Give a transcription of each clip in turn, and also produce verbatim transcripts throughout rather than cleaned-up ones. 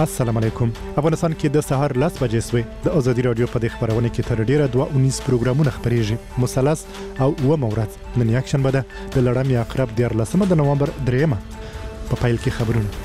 السلام علیکم. افغانستان کې د سهار لاس بجې سوې د ازادي رادیو په د خبرونه کې تر ډیره دوه اونیس پروګرامونه خبرېږي. مثلث او و مورز نن یکشن بده د لړم یا اقرب د لسمه د نومبر دریمه په پایل کې خبرونه.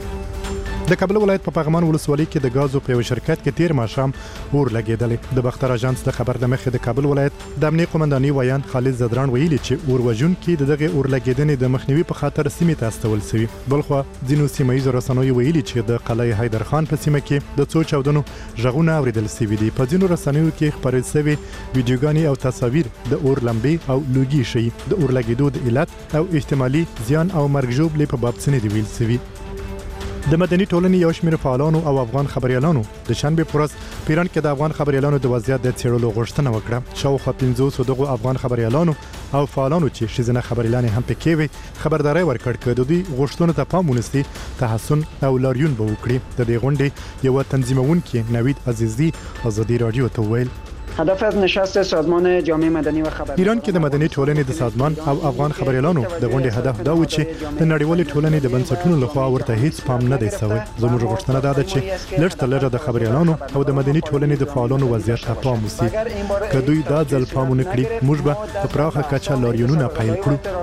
د کابل ولایت په پغمان ولسوالۍ کې د غازو په یو شرکت کې تیر ماښام اور لګیدلې. د بختر اژانس د خبر د مخې د کابل ولایت د امنیه قومنداني ویان خالد زدران ویلي چې اور وژون کې دغه اور لګیدنې د مخنیوي په خاطر سیمې ته استول شوی. بلخو ځینو سیمایي رسنیو ویلي چې د قلعه حیدر خان په سیمه کې د څو چاودنو ژغونه اوریدل شوي دي. په ځینو رسنیو کې خبرې شوي ویډیوګانې او تصاویر د اور لمبې او لوګي شي د اور لګیدو د علت او احتمالي زیان او مرګ ژوبلې په باب څه نه دی ویل شوي. د مدني ټولنې یو شمېر فعالانو او افغان خبريالانو د شنبه پر ورځ پیران کې د افغان خبريالانو د وضعیت د څېړلو غوښتنه وکړه. شاوخوا پنځوس دغه افغان خبريالانو او فعالانو چې شزنه خبريالان هم پکې وي خبرداري ورکړ کړه د دوی غوښتنو ته پام ونیسي تحسن او لاریون به وکړي. د دې غونډې یو تنظیمونکي نوید عزیزی ازادي رادیو ته ویل هدف از نشست سازمان جامعه مدنی و خبر ایران کې د مدني ټولنې د سازمان او افغان خبريالانو د غونډې هدف دا و چې د نړیوالې ټولنې د بنسټونو لخوا ورته هیڅ پام نه دی شوی. زموږ غوښتنه دا ده چې لږ تر لږه د خبريالانو او د مدني ټولنې د فعالانو وضعیت ته پام وشي. که دوی دا ځل پام ونه کړي موږ به په پراخه کچه لاریونونه پیل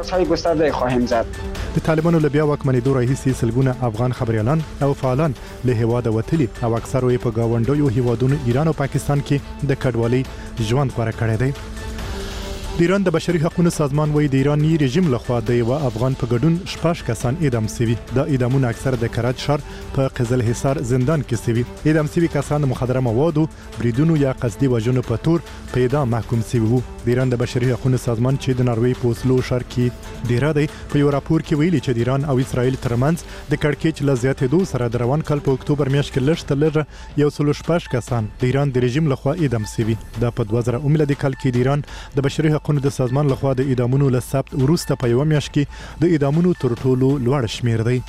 کړو. د طالبانو له بیا واکمنېدو راهیسې سلګونه افغان خبريالان او فعالان له هیواده وتلي او اکثره یې په گاونډیو هیوادونو ایران او پاکستان کې د کډوالۍ ژوند غوړه کړی دی. د ایران د بشري حقوقو سازمان وایي د ایراني رژیم لخوا د یو افغان په ګډون شپږ کسان اعدام شوي. د اعدامونو اکثر د کراچ ښار په قزل حصار زندان کې شوي. اعدام شوي کسان د مخدره موادو بریدونو یا قصدي وژنو په تور په اعدام محکوم شوي وو. د ایران د بشري حقوقو سازمان چې د ناروې په اوسلو ښار کې ډیره دی په یو راپور کې ویلي چې د ایران او اسرائیل ترمنځ د کړکېچ له زیاتېدو سره د روان کال په اکتوبر میاشت کې لږ تر لږه یو سل شپږ کسان د ایران د رژیم لخوا اعدام شوي. دا په دوه زره اووه میلادي کال کې د ایران د بشري حقوقو د سازمان لخوا د اعدامونو له ثبت وروسته په یو میاشت کې د اعدامونو تر ټولو لوړ شمیر دی.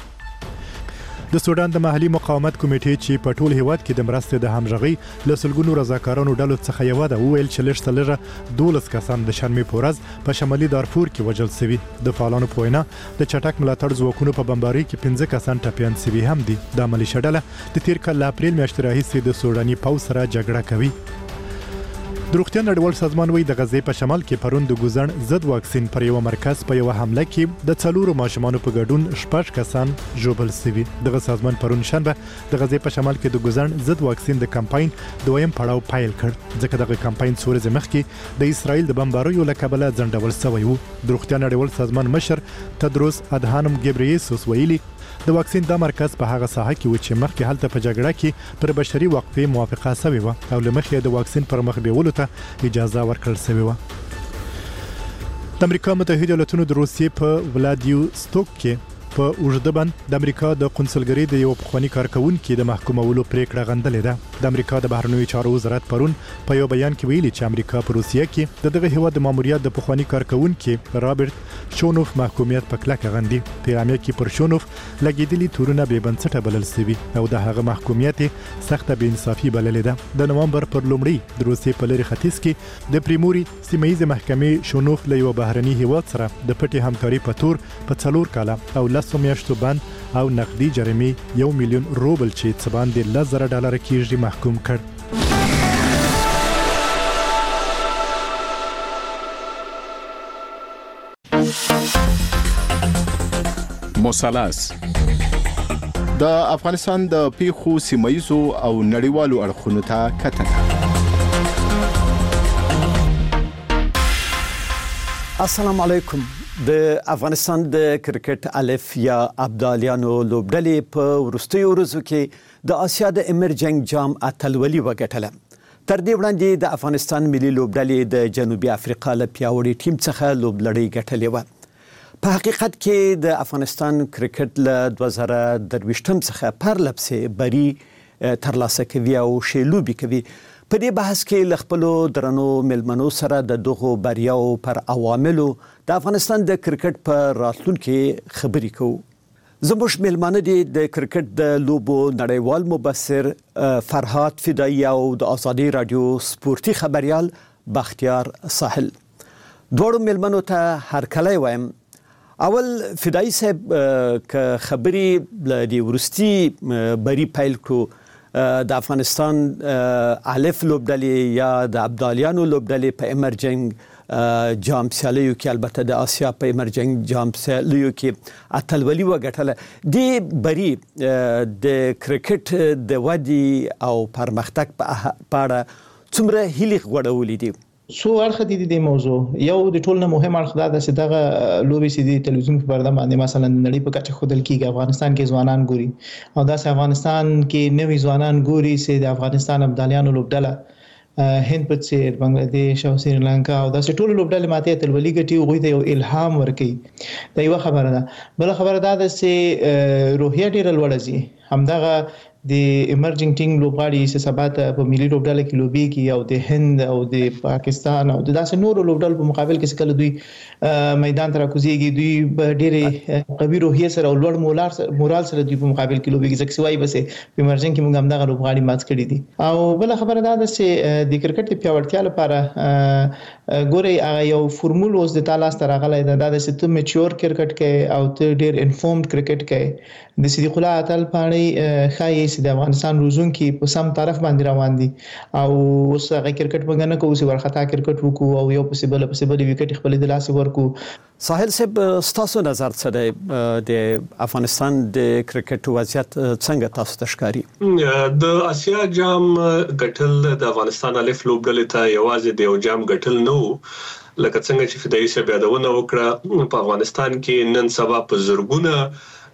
د سودان د محلي مقاومت کمیټې چې په ټول هیواد کې د مرستې د همغږي له سلګونو رضاکارانو ډلو څخه یو ده وویل چې لږ تر لږه دولس کسان د شنبې په ورځ په شمالي دارفور کې وژل شوي. د فعالانو په وینا د چټک ملاتړ ځواکونو په بمبارۍ کې پنځه کسان ټپیان شوي هم دي. د ملیشه ډله د تیر کال له اپریل میاشتې راهیسې د سوداني پوځ سره جګړه کوي. د روغتیا نړیوال سازمان وایي د غزې په شمال کې پرون د ګوزڼ ضد واکسین پر یو مرکز په یو حمله کې د څلورو ماشومانو په ګډون شپږ کسان ژوبل شوي. دغه سازمان پرون شنبه د غزې په شمال کې د ګوزڼ ضد واکسین د کمپاین دویم پړاو پیل کړ ځکه دغه کمپاین څو ورځې مخکې د اسرائیل د بمباریو له کبله ځنډول شوی و. د روغتیا نړیوال سازمان مشر تدروس ادهانم ګبریسوس ویلي د واکسین دا مرکز په هغه ساحه کې و چې مخکې هلته په جګړه کې پر بشري وقفې موافقه شوې و او له مخې د واکسین پر مخ بیولو ته اجازه ورکړل شوې و. د امریکا متحده ایالاتونو د روسیې په ولادیوستوک کې په اوږده بند د امریکا د قونسلګرۍ د یو پخواني کارکونکي د محکومولو پریکړه غندلې ده. د امریکا د بهرنیو چارو وزارت پرون په یو بیان کې ویلي چې امریکا په روسیه کې د دغه هیواد د ماموریت د پخواني کارکونکي رابرټ شونوف محکومیت په کلکه غندي. پیغام کې پر شونوف لګیدلي تورونه بې بنسټه بلل شوي او د هغه محکومیت سخته بې انصافي بللې ده. د نومبر پر لومړۍ د روسیې په لرې ختیځ کې د پریموري سیمه محکمې شونوف له یو بهرني هیواد سره د پټې همکاري په تور په څلور کاله او لسو میاشتو بند او نقدي جریمې یو میلیون روبل چې څه باندې لس زره ډالر کېږي محکوم کړ. مثلث د افغانستان د پیښو سیمایزو او نړیوالو اړخونو ته کتنه. السلام علیکم. د افغانستان د کرکټ الف یا ابدالیانو لوبډلې په وروستیو ورځو کې د آسیا د ایمرجنګ جام اتلولي وګټله. تر دې وړاندې د افغانستان ملي لوبډلې د جنوبي افریقا له پیاوړي ټیم څخه لوبلړۍ ګټلې وه. په حقیقت کې د افغانستان کرکټ له دوه زره درویشتم څخه پرلپسې بری ترلاسه کوي او ښې لوبې کوي. په دې بحث کې له خپلو درنو مېلمنو سره د دغو بریاو پر عواملو د افغانستان د کرکټ په راتلونکي خبرې کوو. زموږ مېلمانه دي د کرکټ د لوبو نړیوال مبصر فرهاد فدایی او د آزادي رادیو سپورتي خبريال بختیار ساحل. دوړو مېلمنو ته هرکلی وایم اول فدای صاحب ک خبري د ورستي بری پیل کو د افغانستان الف لوبډلې یا د ابدالیانو لوبډلې په امرجنګ جام سیالیو کې البته د آسیا په امرجنګ جام سیالیو کې اتلولي وګټله دی بری د کرکټ د ودی او پرمختګ په اړه څومره هیلې غوړولې دي سو اړخ دي د موضوع یو د ټولنه مهم اړخ دا چې دغه لوبي سي د تلویزیون په پرده باندې مثلا نړۍ په کچه خودل کیږي افغانستان کې ځوانان ګوري او دا افغانستان کې نوي ځوانان ګوري چې د افغانستان ابدالیانو لوبډله هند په څیر بنگلاديش او سریلانکا او دا ټول لوبډله ماته تلولي ګټي غوي ته یو الهام ورکړي دا یو خبره ده بل خبره دا ده چې روحیه ډیره لوړه زی همدغه د ایمرجنګ ټیم لوبغاړي چې سبات په ملي لوبډله کې لوبي کې او د هند او د پاکستان او د داسې نورو لوبډل په مقابل کې کله دوی میدان ته راکوزيږي دوی ډېر قوي روحیه سره او لوړ مولار مورال سره دوی په مقابل کې لوبي کې ځکه سوای بس په ایمرجنګ کې موږ هم دغه لوبغاړي مات کړی دي او بل خبره دا ده چې د کرکټ په پیاوړتیا لپاره ګوري هغه یو فورمول اوس د تالاس تر غلای ده د چې میچور کرکټ کې او ته ډېر انفورمد کرکټ کې د صدیق الله اتل پانی خای چې د افغانستان روزونکي په سم طرف باندې روان دي او اوس هغه کرکټ مګنه کوي چې ورختا کرکټ وکړو او یو پسیبل پسیبل وکټ خپل د لاس ورکو ساحل صاحب ستاسو نظر څه دی د افغانستان د کرکټ وضعیت څنګه تاسو ته ښکاري د آسیا جام ګټل د افغانستان الف لوبډلې ته یوازې د یو جام ګټل نو لکه څنګه چې فدایي صاحب یادونه وکړه په افغانستان کې نن سبا په زرګونه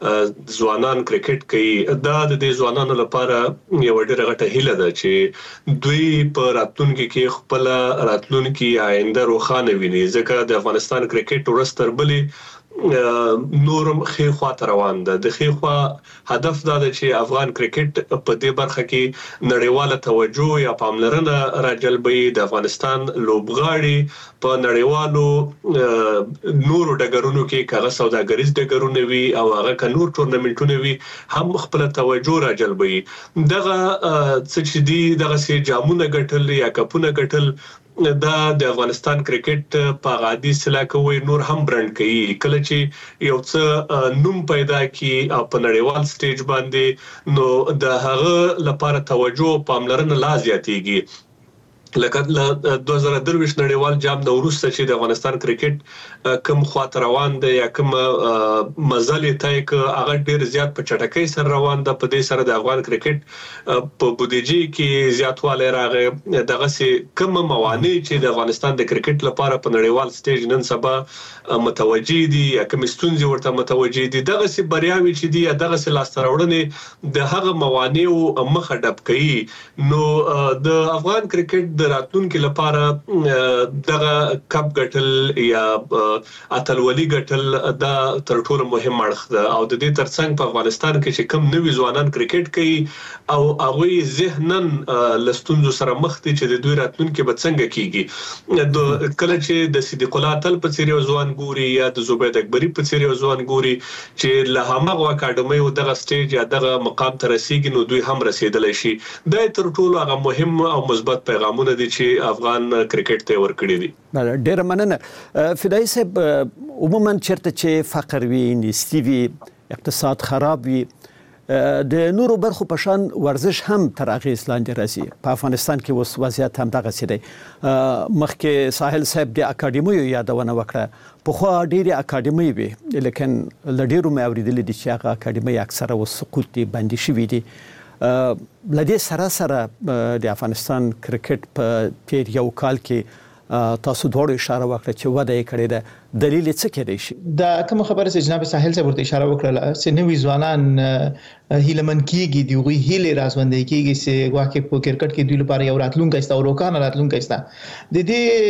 ځوانان کرکټ کوي دا د دې ځوانانو لپاره یو ډېر غټه هیله ده چې دوی په راتلونکي کې خپل راتلونکي آینده روښانه ویني ځکه د افغانستان کرکټ ورستر بلې نورم خیخوا روان ده د خیخوا هدف دا ده چې افغان کرکټ په دې برخه کې نړیواله توجه یا پاملرنه راجلبوي د افغانستان لوبغاړي په نړیوالو نورو ډګرونو کې کاغه سوداګریز ډګرونه وي او هغه نور ټورنمنټونه وي هم خپل توجه راجلبوي دغه څه چې دي دغه سي جامونه ګټل یا کپونه ګټل دا د افغانستان کرکټ په غادي سلا کوي نور هم برند کوي کله چې یو څه نوم پیدا کی او په نړیوال سټیج باندې نو د هغه لپاره توجه او پاملرنه لا زیاتېږي لکه دوه زره درویش نړیوال جام د وروسته چې د افغانستان کرکټ کم خواته روان دی یا کم مزلې تای ک هغه ډیر زیات په چټکۍ سره روان ده په دې سره د افغان کرکټ په بودیجې کې زیاتوالی راغی دغه سي کم موانع چې د افغانستان د کرکټ لپاره په نړیوال سټیج نن سبا متوجي دي یا کم ستونزې ورته متوجي دي دغه سي بریاوي چې دي دغه سي لاستراوړنې د هغه موانع او مخه ډب کوي نو د افغان کرکټ د راتلونکو لپاره دغه کپ ګټل یا اتلولي ګټل دا تر ټولو مهم اړخ ده او د دې ترڅنګ په افغانستان کې چې کم نوي ځوانان کرکټ کوي او هغه ذهنن لستونزو سره مخ دي چې د دوی راتلونکو به څنګه کیږي د کله چې د صدیق الله اتل په څیر ځوان ګوري یا د زبید اکبری په څیر ځوان ګوري چې له هغه اکیډمي او دغه سټیج یا دغه مقام ته رسیدي نو دوی هم رسیدلی شي دا تر ټولو هغه مهم او مثبت پیغامونه دي چې افغان کرکټ ته ورکړي دي ډیر مننه فدایي صاحب عموما چرته چې فقر وي نيستي وي اقتصاد خراب وي د نورو برخو په شان ورزش هم تر اغیز لاندې راځي په افغانستان کې اوس وضعیت هم دغه سي دی مخکې ساحل صاحب د اکیډمیو یادونه وکړه په خو ډېری اکیډمي وي لیکن لډیرو مې اوریدل دي چې هغه اکیډمي اکثره وس سقوط دي باندې شوي دي لدې سره سره د افغانستان کرکټ په تیر یو کال کې تاسو دوړو اشاره وکړه چې وده یې کړې ده دلیل څه کېدای شي دا کوم خبره چې جناب ساحل صاحب ورته اشاره وکړه چې نوې ځوانان هیلمن کیږي دی وی هیله رازوندې کیږي چې واکه په کرکټ کې دوی لپاره یو راتلونکی است او روکانه راتلونکی است د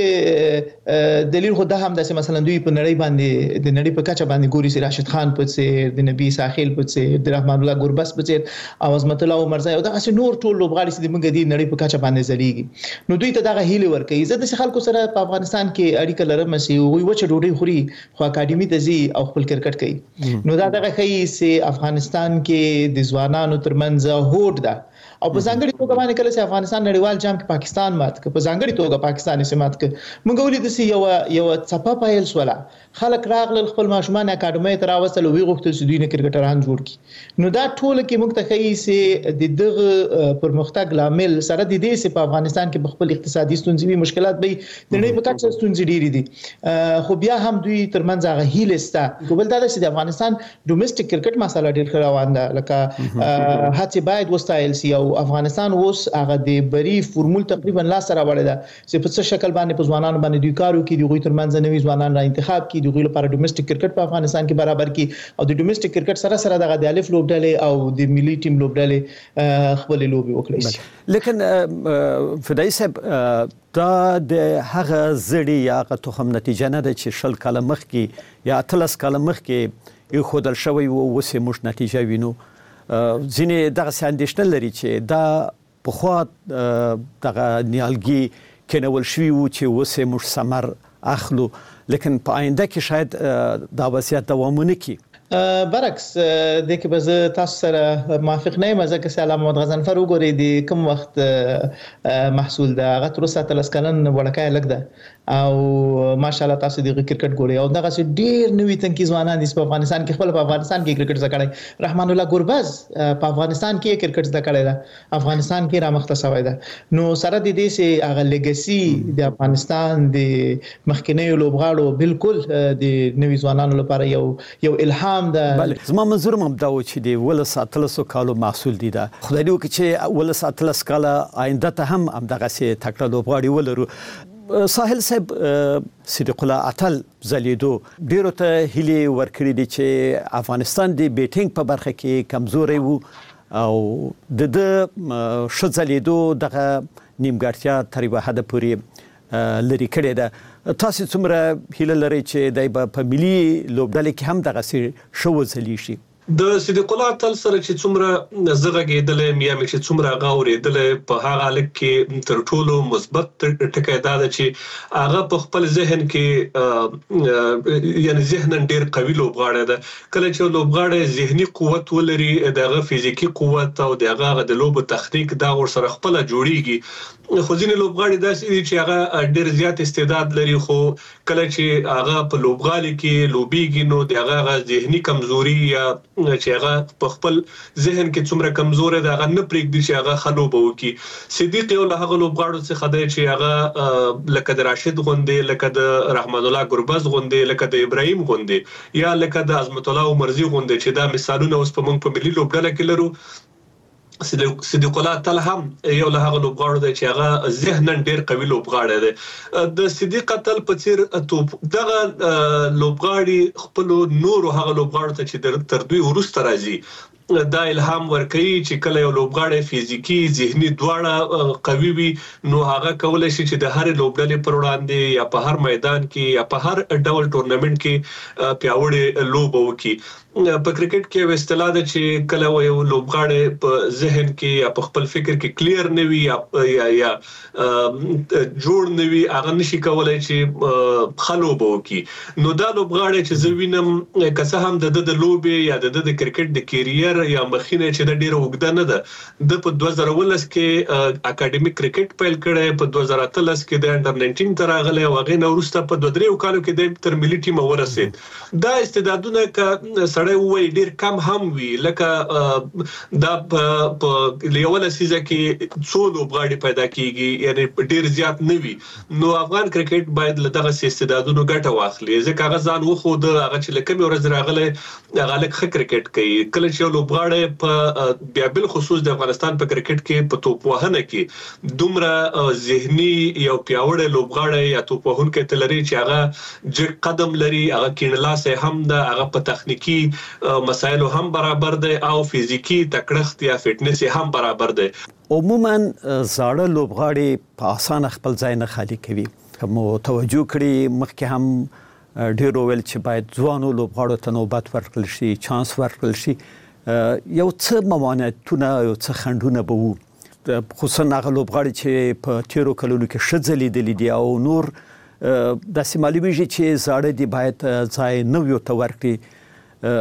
دې دلیل خو دا هم د مثلا دوی په نړۍ باندې د نړۍ په کچه باندې ګوري چې راشد خان په څیر د نبی ساحل په څیر د رحمان الله ګوربس په څیر او عظمت الله عمرزای او دغه نور ټول لوبغاړي چې موږ د نړۍ په کچه باندې زلیږي نو دوی ته دغه هیله ورکوي زه د خلکو سره په افغانستان کې اړیکه لرم چې وی وچه ډوډۍ خوري خو اکیډمي ته ځي او خپل کرکټ کوي نو دا دغه خي چې افغانستان کې د ځوانانو ترمنځ هوډ ده او په ځانګړي توګه باندې کله چې افغانستان نړیوال جام کې پاکستان مات ک په ځانګړي توګه پاکستان یې مات ک موږ ولید چې یو یو څپه پایل سواله خلک راغلل خپل ماشومان اکاډمي ته راوستل وی غوښتل چې دوی نه کرکټران جوړ کړي نو دا ټول کې موږ ته ښیي چې د دغه پرمختګ لامل سره د دې چې په افغانستان کې خپل اقتصادي ستونزې وي مشکلات به د نړۍ په کچه ستونزې ډېرې دي خو بیا هم دوی ترمنځ هغه هیله سته کوبل دا چې د افغانستان ډومېسټک کرکټ مسله ډېر روان ده لکه هڅه باید وستایل شي او افغانستان اوس هغه د بری فورمول تقریبا لا سره وړي ده چې په څه شکل باندې په ځوانانو باندې دوی کارو کوي دوی ترمنځ نوي ځوانان را انتخاب کوي دوی لپاره ډومېسټک کرکټ په افغانستان کې برابر کی او د ډومېسټک کرکټ سره سره دغه د الف لوبډلې او د ملي ټیم لوبډلې خپل لوبي وکړي شي لیکن فدای صاحب دا د هغه زړی یا هغه تخم نتیجه نه ده چې شل کاله مخکې یا اتلس کاله مخکې یو خودل شوی او وسه مش نتیجه وینو ځینې دغه ساندېشنل لري چې دا په خوا دغه نیالګي کېنول شوی وو چې وسه مش ثمر اخلو لیکن په آینده کې شاید دا وضعیت دوام ونه کړي برعکس د کې به زه تاسو سره موافق نه یم ځکه چې علامه محمد غضنفر وګورئ د کوم وخت محصول ده هغه تر اوسه اتلس کلن وړکای لګ ده او ماشاءالله تاسو د کرکټ ګورئ او دغه ډېر نوې تنکي ځوانان د افغانستان کې خپل په افغانستان کې کرکټ زده کړی رحمان الله ګوربز په افغانستان کې کرکټ زده کړی ده افغانستان کې رامخته شوی ده نو سره د دې چې هغه لیګسي د افغانستان د مخکنیو لوبغاړو بالکل د نوې ځوانانو لپاره یو یو الهام بله زما منظور هم دا و چې د ولس اتلسو کالو محصول دي دا خدای دې وکړي چې ولس اتلس کاله آینده ته هم همدغسې تکړه لوبغاړي ولرو ساحل صاحب صدیق الله اتل زلیدو ډیرو ته هیلې ورکړي دي چې افغانستان د بیټینګ په برخه کې کمزوري وو او د د شزلیدو دغه نیمګړتیا تر یوه حده پورې لري کړې ده تاسو څومره هیله لرئ چې دای په ملي لوبډلې کې هم دغه شو ځلی شي د صدیق الله تل سره چې څومره زغږېدل میا مې چې څومره غوړېدل په هغه حالت کې تر ټولو مثبت ټکی دا ده چې هغه په خپل ذهن کې یعنی ذهن ډیر قوي لوبغاړی ده کله چې لوبغاړی ذهني قوت ولري دغه فزیکی قوت او دغه د لوب تخنیک دا ور سره خپل جوړیږي خو ځینې لوبغاړي داسې دي چې هغه ډیر زیات استعداد لري خو کله چې هغه په لوبغالي کې لوبيږي نو دغه ذهني کمزوري یا چې هغه په خپل ذهن کې څومره کمزور دی هغه نه پرېږدي چې هغه خلوبه وکي صدیق یو له هغه لوبغاړو څخه دی چې هغه لکه د راشد غوندې لکه د رحمان الله ګربز غوندې لکه د ابراهیم غوندې یا لکه د عظمت الله عمرزي غوندې چې دا مثالونه اوس په موږ په ملي لوبډله کې لرو صدیق الله تعالی هم یو له هغه لوبغاړو دی چې هغه ذهنن ډیر قوي لوبغاړی دی د صدیق تعالی په څیر دغه لوبغاړي خپل نور هغه لوبغاړو ته چې تر دوی ورسته راځي دا الهام ورکوي چې کله یو لوبغاړی فزیکی ذهني دواړه قوي وي نو هغه کولای شي چې د هر لوبډلې پر وړاندې یا په هر میدان کې یا په هر ډول ټورنمنت کې پیاوړی لوب وکړي په کرکټ کې یو اصطلاح ده چې کله یو لوبغاړی په ذهن کې یا په خپل فکر کې کلیر نه وي یا یا جوړ نه وي هغه نشي کولای چې خلوب وکړي نو دا لوبغاړی چې زه وینم که څه هم د د لوبې یا د د کرکټ د کیریر یا مخینه چې د ډیره وګدا نه ده د په دوه زره ولس کې اکیډمیک کرکټ پیل کړي په دوه زره اتلس کې د انډر نولس تر غلې او غې نو ورسته په دوه درې کالو کې د تر ملي ټیم ورسید دا استعدادونه ک سړی وای ډیر کم هم وی لکه دا په لیول سیزه کې څو لوبغاړي پیدا کیږي یعنی ډیر زیات نه وي نو افغان کرکټ باید له دغه استعدادونو ګټه واخلي ځکه هغه ځان وخو د هغه چې لکه مې ورځ راغله هغه لکه کرکټ کوي کله چې لوبغاړي په بیا بل خصوص د افغانستان په کرکټ کې په توپ وهنه کې دومره ذهني یو پیاوړی لوبغاړی یا توپ وهونکی تلري چې هغه جګ قدم لري هغه کینلاسه هم ده هغه په تخنیکی مسایلو هم برابر دی او فزیکی تکړښت یا فټنس هم برابر دی عموما زاړه لوبغاړي په اسانه خپل ځای نه خالی کوي کوم توجه کړي مخکې هم ډیر ویل چې باید ځوانو لوبغاړو ته نوبت ورکړل شي چانس ورکړل شي یو څه موانعتونه یو څه خنډونه به وو خصوصا هغه لوبغاړي چې په تیرو کلونو کې ښه ځلیدلي دي او نور داسې معلومیږي چې زاړه دي باید ځای نویو ته ورکړي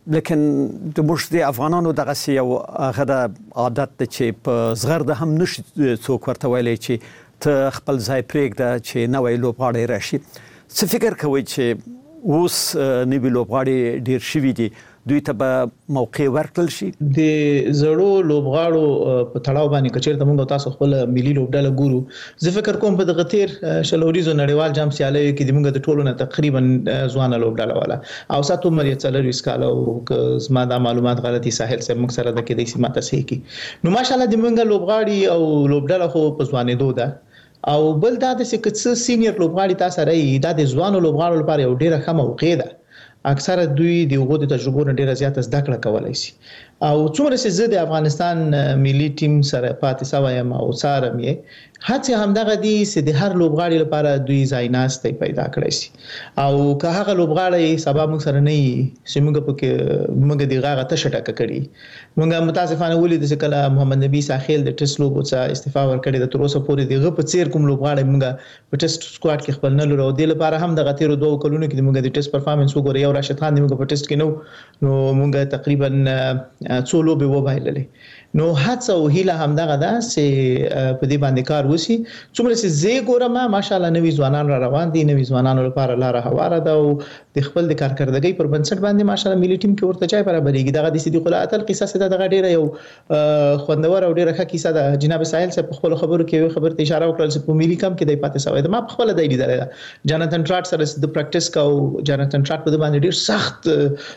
لیکن د موږ د افغانانو دغه یو هغه د عادت چې په زغرده هم نشي څوک ورته ویلی چې ته خپل ځای پرېږده چې نوی لوبغاړی راشي. څه فکر کوئ چې اوس نوي لوبغاړي ډېر شوي دي دوی ته به موقع ورکړل شي؟ د زړو لوبغاړو په تړاو باندې کچېرته موږ تاسو خپل ملي لوبډله ګورو. زه فکر کوم په دغه تیر شلوریزو نړیوال جام سیالیو کې موږ د ټولو نه تقریبا ځوانه لوبډله والا او ساتو مری څلور وسکاله او زما د معلومات غلطي ساحل سره موږ سره د کې د سیمه تاسې کی نو ماشاءالله د موږ لوبغاړي او لوبډله خو په ځوانې دوه ده او بل دا د سکه سینیئر لوبغاړي تاسو راي دا د ځوانو لوبغاړو لپاره یو ډیره ښه موقع ده. اکثره دوی د وګړو د تجربو نه ډیره زیاته زده کړه کولای شي او څومره چې زه د افغانستان ملي ټیم سره پاتې شوم او سره مې هڅه همدغه دي چې د هر لوبغاړي لپاره دوی ځایناستې پیدا کړی شي او که هغه لوبغاړي سبا موږ سره نه وي چې موږ پکې موږ د غاغه ته شټکه کړی موږ متاسفانه ولید چې کله محمد نبی ساحل د ټیسټ لوبو څخه استعفا ورکړي د تر اوسه پورې دغه په څیر کوم لوبغاړي موږ په ټیسټ سکواډ کې خپل نه لرو. د لپاره هم د غتیرو دوه کلونو کې موږ د ټیسټ پرفارمنس وګورئ یو راشد خان موږ په ټیسټ کې نو نو موږ تقریبا څو لوبې وبایللې نو هڅه او هیله همدغه ده چې په دې باندې کار وشي. څومره چې زه ګورم ماشاءالله نوي ځوانان را روان دي نوي ځوانانو لپاره لاره هواره ده او د خپل د کارکردګۍ پر بنسټ باندې ماشاءالله ملي ټیم کې ورته ځای برابرېږي. دغه د صدیق الله اتل قصه څه دغه ډیره یو خوندور او ډیره ښه کیسه ده. جناب ساحل صاحب په خپل خبرو کې خبر ته اشاره وکړه چې په ملي کم کې د پاتې سوی ده ما په خپل د لیدل جاناتن ټراټ سره د پریکټیس کا او جاناتن ټراټ په باندې ډیر سخت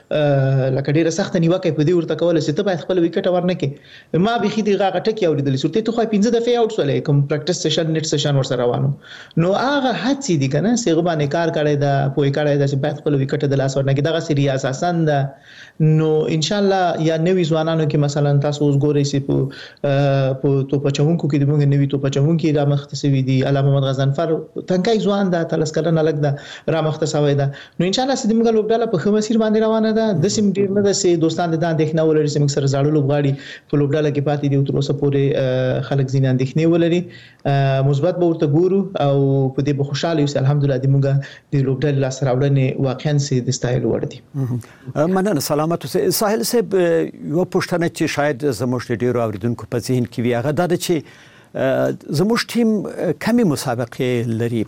لکه ډیره سخت نیوکه په دې ورته کول چې ته باید خپل وکټ ورنکې ما به خې هغه ټکی اوریدل سورته ته خو پنځه دفعه اوټ ولې کوم پریکټیس سیشن نیټ سیشن ور سره روانو نو هغه هڅې دي کنه چې غوښنه کار کړي دا پوي کړي دا چې باید خپل وکټ د لاس ورنکې دغه سری اساسا ده نو ان شاء الله یا نوي ځوانانو کې مثلا تاسو اوس ګورئ چې په په تو پچونکو کې د موږ نوي تو پچونکو را مختصوي دي علامه محمد غزنفر تنکای ځوان ده تلس کلن الګ ده را مختصوي ده نو ان شاء الله چې موږ لوبډاله په خمسیر باندې روانه ده د سیم ډیر نه ده چې دوستان د اندېښنه ولري چې موږ سره زړه لوبغاړي په لوبډاله کې پاتې دي تر اوسه پورې خلک زین اندېښنه ولري مثبت به ورته ګورو او په دې به خوشاله یو الحمدلله د موږ د لوبډاله لاس راوړنې واقعا سي د ستایل وړ دي. مننه سلامت ساحل صاحب یو پوښتنه چې شاید زموږ د ډیرو اوریدونکو په ذهن کې وي هغه دا ده چې زموږ ټیم کمی مسابقې لري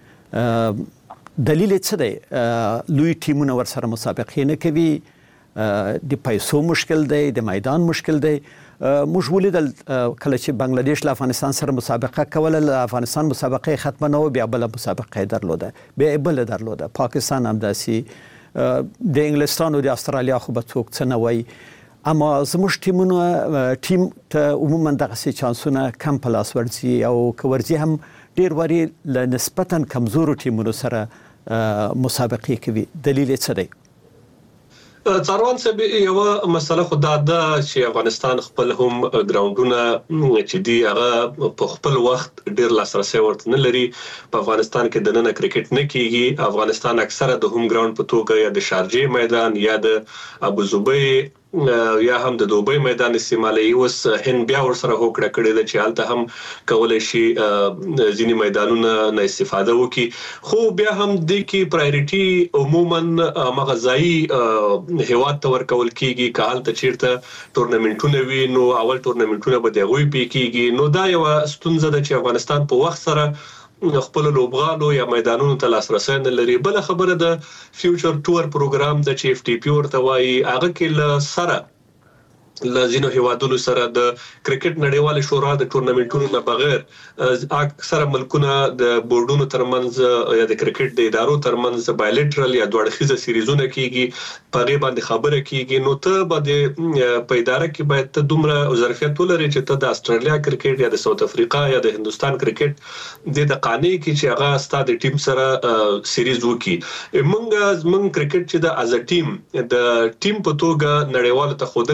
دلیل څه دی؟ لوی ټیمونه ورسره مسابقې نه کوي د پیسو مشکل دی د میدان مشکل دی. موږ ولیدل کله چې بنگلاديش له افغانستان سره مسابقه کوله له افغانستان مسابقه ختمه نه و بیا بل مسابقه درلوده بیا بل درلوده پاکستان هم داسې د انګلستان او د استرالیا خو به څوک څه نه وایي اما زموږ ټیمونه ټیم ته عموما دغسې چانسونه کم په لاس ورځي او که ورځي هم ډېر وارې له نسبتا کمزورو ټیمونو سره مسابقې کوي. دلیل یې څه دی؟ څاروان صاحب یو مسله خو دا ده چې افغانستان خپل هم ګراوندونه چې دی هغه په خپل وخت ډیر لاسرسي ورته نه لري. په افغانستان کې د نن کرکټ نه کیږي. افغانستان اکثره د هم ګراوند په توګه یا د شارجې میدان یا د ابوظبي یا هم د دوبۍ میدان استعمالي اوس هند بیا ور سره هوکړه کړې ده چې حالت هم کولای شي ځینی میدانونه نه استفاده وکړي خو بیا هم د کې پرایورټي عموما مغزایی هیواد ته ورکول کیږي که حالت چیرته ټورنمنټونه وي نو اول ټورنمنټونه به د غوي پی کیږي نو دا یو ستونزه ده چې افغانستان په وخت سره خپل لوبغالو یا میدانونو ته لاسرسي نه لري. بل خبره ده فیوچر ټور پروګرام د چیف ټي پی ورته وایي هغه کې ل سره لازینو هیوادونو سره د کرکټ نړیوال شورا د ټورنمنټونو نه بغیر اکثره ملکونه د بورډونو ترمنځ یا د کرکټ د ادارو ترمنځ بایلیټرل یا دوه اړخیزه سیریزونه کیږي په باندې خبره کیږي نو ته به د په اداره کې باید ته دومره ظرفیت ولري چې ته د استرالیا کرکټ یا د ساوث افریقا یا د هندستان کرکټ د قانې کې چې هغه ستاسو ټیم سره سیریز وکي. موږ موږ کرکټ چې د از ټیم د ټیم په توګه نړیوال ته خودلې ده چې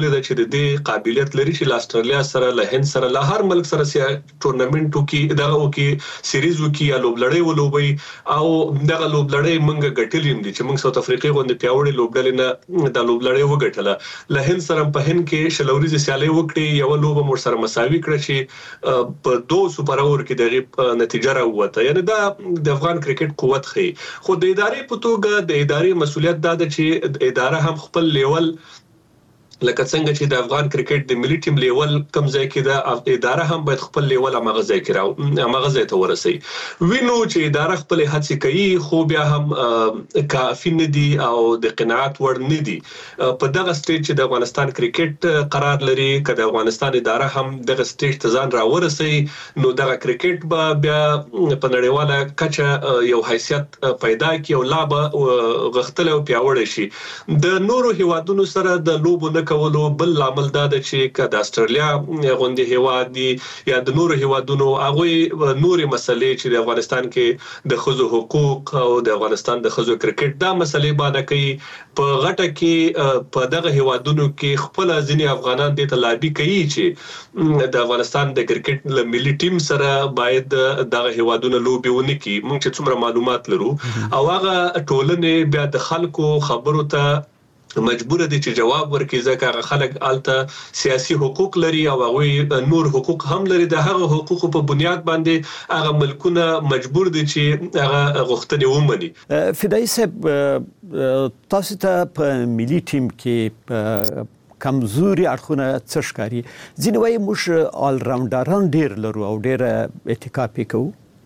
دې قابلیت لري چې استرالیا سره له هند سره له هر ملک سره سیا ټورنمنټ کې دغه کې سیریز کې یا لوبلړۍ ولوبي او دغه لوبلړۍ موږ ګټلې دي چې موږ ساوث افریقا غونډه پیاوړې لوبډلې نه د لوبلړۍ وګټله له هند سره په هند کې شلوري سیالي وکړي یو لوب مر سره مساوي کړ چې په دوه سوپر اور کې دغه نتیجه راوته یعنی دا د افغان کرکټ قوت خي خو د ادارې په توګه د ادارې مسولیت دا ده چې اداره هم خپل لیول لکه څنګه چې د افغان کرکټ د ملي ټیم لیول کم ځای کې د اداره هم باید خپل لیول هغه ځای کې راو هغه ځای ته ورسي وینو چې اداره خپل هڅه کوي خو بیا هم کافي نه دي او د قناعت وړ نه دي په دغه سټیج چې د افغانستان کرکټ قرار لري کله افغانستان اداره هم دغه سټیج ته ځان را ورسي نو دغه کرکټ به بیا په نړیواله کچه یو حیثیت پیدا کړي او لا به غختل او پیاوړی شي د نورو هیوادونو سره د لوبو نه کولو بل عمل دا د چې د استرالیا غونډه هیواد دي یا د نورو هیوادونو هغه نوري مسلې چې د افغانستان کې د خزو حقوق او د افغانستان د خزو کرکټ دا مسلې باندې کوي په غټه کې په دغه هیوادونو کې خپل ځینی افغانان د تلابي کوي چې د افغانستان د کرکټ له ملي ټیم سره باید دغه هیوادونو لوبي ونه کی موږ چې څومره معلومات لرو او هغه ټولنې بیا د خلکو خبرو ته مجبور دي چې جواب ورکړي ځکه خلک آلته سیاسي حقوق لري او هغه نور حقوق هم لري د هغه حقوقو په بنیاد باندې هغه ملکونه مجبور دي چې هغه غوښتنې ومني فدای صاحب تاسو ته په ملي ټیم کې کمزوري اړخونه څه ښکاري ځینې وایي موږ آل راونډران ډیر لرو او ډیر اتکا کوو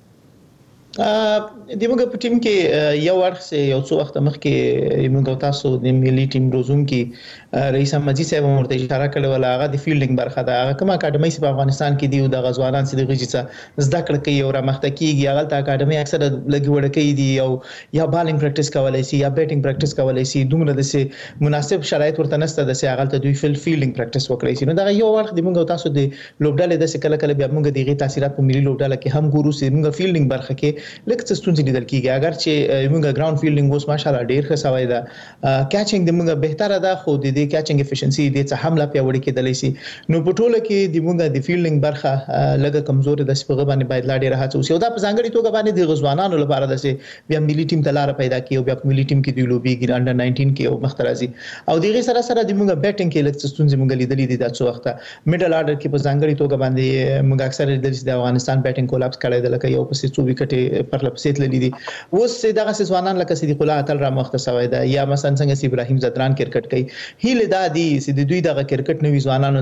د موږ په ټیم کې یو ورخ یو څو وخت مخکې موږ تاسو د ملي ټیم روزون کې رئیس احمدي صاحب ورته اشاره کړې ولا هغه د فیلډینګ برخه ده هغه کومه اکیډمي په افغانستان کې دی او د غزوانان سي دغه چې زده کړه کوي او رامخته کیږي هغه ته اکیډمي اکثر لګي وړ کوي دی او یا بالینګ پریکټیس کولای شي یا بیټینګ پریکټیس کولای شي دومره د سي مناسب شرایط ورته نشته د سي هغه ته دوی فیل فیلډینګ پریکټیس وکړي شي نو دا یو ورخ د موږ تاسو د لوبډالې د سکل کله بیا موږ دغه تاثیرات په ملي لوبډاله کې هم ګورو سي موږ فیلډینګ برخه کې لکه څه ستونزې لیدل کیږي اگر چې موږ ګراوند فیلډینګ اوس ماشاءالله ډیر ښه سوی ده کیچینګ د موږ بهتره ده خو د دې کیچینګ افیشنسي د څه حمله پیوړی کېدلی شي نو په ټوله کې د موږ د فیلډینګ برخه لږه کمزوري ده چې په باندې باید لا ډیر هڅه وشي او دا په ځانګړي توګه باندې د غزوانانو لپاره ده چې بیا ملي ټیم ته لار پیدا کړي او بیا په ملي ټیم کې د لوبيږي انډر ناینټین کې او مخترازي او دغه سره سره د موږ بیټینګ کې لکه ستونزې موږ لیدلې دي د څو وخت میډل آرډر کې په ځانګړي توګه باندې موږ اکثر لیدل چې د افغانستان بیټینګ کولاپس کړی د لکه یو په څو وکټې پر لپسیت لیدل دي اوس دغه ځوانان لکه صدیق الله اتل را مخته سوی ده یا مثلا څنګه سی ابراهیم زدران کرکټ کوي هیله دادی چې د دوی دغه کرکټ نوې ځوانانو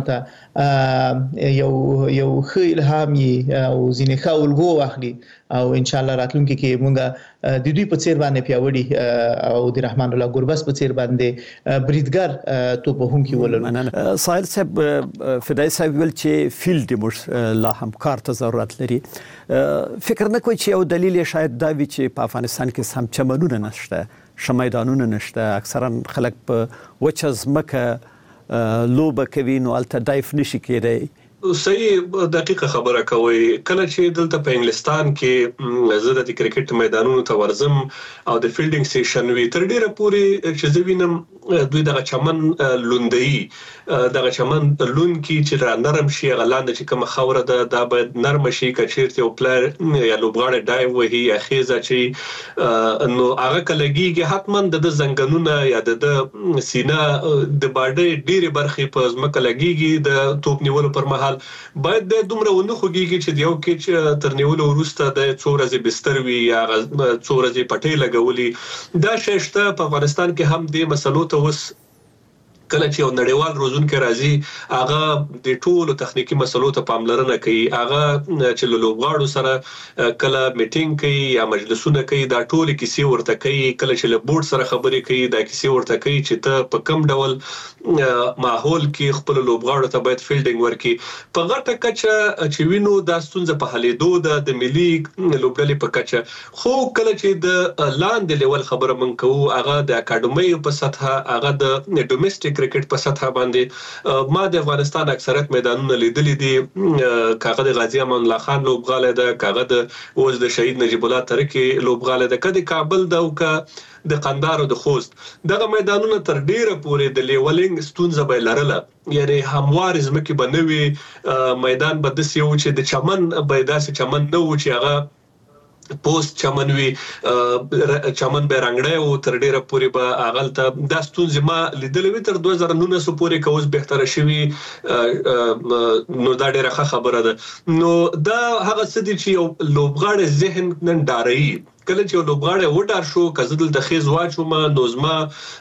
ته یو یو خې الهامي او ځینې خاولګو واخلي او ان شاء الله راتلونکي کې مونږه د دوی په څیر باندې پیاوړي او د رحمان الله ګوربس په څیر باندې بریدګر تو په هم کې ولرو سایل صاحب فدای صاحب ول چې فیلډ مش لا هم کار ته ضرورت لري فکر نه کوي چې یو دلیل شاید دا وي چې په افغانستان کې سم چمنونه نشته شمیدانونه نشته اکثرا خلک په وچه ځمکه لوبه کوي نو الته دایف نشي کېدی صحیح دقیقه خبره کوي کله چې دلته په انګلستان کې زه د کرکټ میدانونو ته ورزم او د فیلډینګ سیشن وی تر ډیره پورې چې زه وینم دوی دغه چمن لوندي دغه چمن لون کې چې را نرم شي غلاند چې کوم خوره ده دا باید نرم شي کچیرته او پلر یا لوبغاړي ډایو وهي یا خيزه چې نو هغه کلهږي حتمان د زنګنونه یا د سینه د باډي ډیره برخه په ځمکه لګيږي د توپ نیولو پر مهال باید د دومره ونه خوږي چې دیو کې تر نیولو وروسته د څو ورځې بستر وي یا څو ورځې پټې لګولي دا ششته په افغانستان کې هم د مسلو ته وس کله چې یو نړیوال روزونکو راځي هغه د ټولو تخنیکی مسلو ته پاملرنه کوي هغه چې لوبغاړو سره کله میټینګ کوي یا مجلسونه کوي دا ټول کیسې ورته کوي کله چې له بورډ سره خبرې کوي دا کیسې ورته کوي چې ته په کم ډول ماحول کې خپل لوبغاړو ته باید فیلډینګ ورکړي په غټه کچه چې وینو دا ستونزه په حلېدو د ملي لوبډلې په کچه خو کله چې د لاندې لیول خبره من کوو هغه د اکیډمي په سطح هغه د ډومېسټک کرکټ په سطح باندې ما د افغانستان اکثریت میدانونه لیدلې دي کاغه د غازی امان الله خان لوبغاله ده کاغه د اوس د شهید نجیب الله ترکی لوبغاله ده کدي کابل ده او ک د قندهار او د خوست دغه میدانونه تر ډیره پورې د لیولینګ ستونزه به لرله یعنی هموار زمکه بنوي میدان به د سیو چې د چمن به داسې چمن نه و چې هغه پوسټ چمنوي چمن به رنگړې او تر ډیره پورې به اغلته د ستونزې ما لیدلې تر دوه زره نولس پورې کوز بهتره شوي نو دا ډیره ښه خبره ده نو دا هغه څه دي چې یو لوبغاړی ذهن نن ډاري کله چې لوبغاړی وډار شو کزدل د خیز واچوم نوزما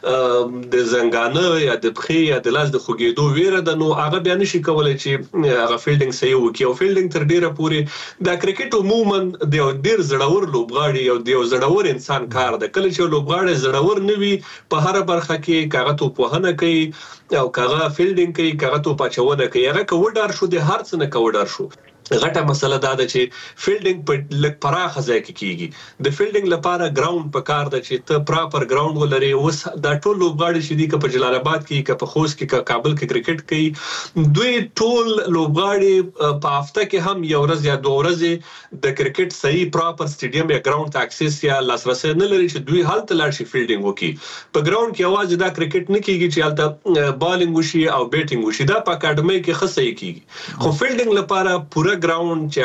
د زنګانه یا د بخي یا د لاس د خوګېدو ویره د نو هغه بیان شي کولای چې هغه فیلډینګ صحیح وکړي او فیلډینګ تر ډیره پورې د کرکټ عموما د ډیر زړور لوبغاړي او د زړور انسان کار ده کله چې لوبغاړی زړور نه وي په هر برخه کې کاغه تو په نه کوي او کاغه فیلډینګ کوي کاغه تو پچونه کوي هغه کوډار شو د هر څه نه کوډار شو غټه مسله دا ده چې فیلډینګ په لک پراخه ځای کې کیږي د فیلډینګ لپاره ګراوند په کار ده چې ته پراپر ګراوند ولري اوس دا ټول لوبغاړي چې دي که په جلال آباد کې که په خوست کې که کابل کې کرکټ کوي دوی ټول لوبغاړي په هفته کې هم یو ورځ یا دوه ورځې د کرکټ صحیح پراپر سټیډیم یا ګراوند ته اکسس یا لاسرسي نه لري چې دوی هلته لاړ شي فیلډینګ وکړي په ګراوند کې اواز دا کرکټ نه کیږي چې هلته بالینګ وشي او بیټینګ وشي دا په اکیډمي کې خصه کیږي خو فیلډینګ لپاره پوره ګراوند چې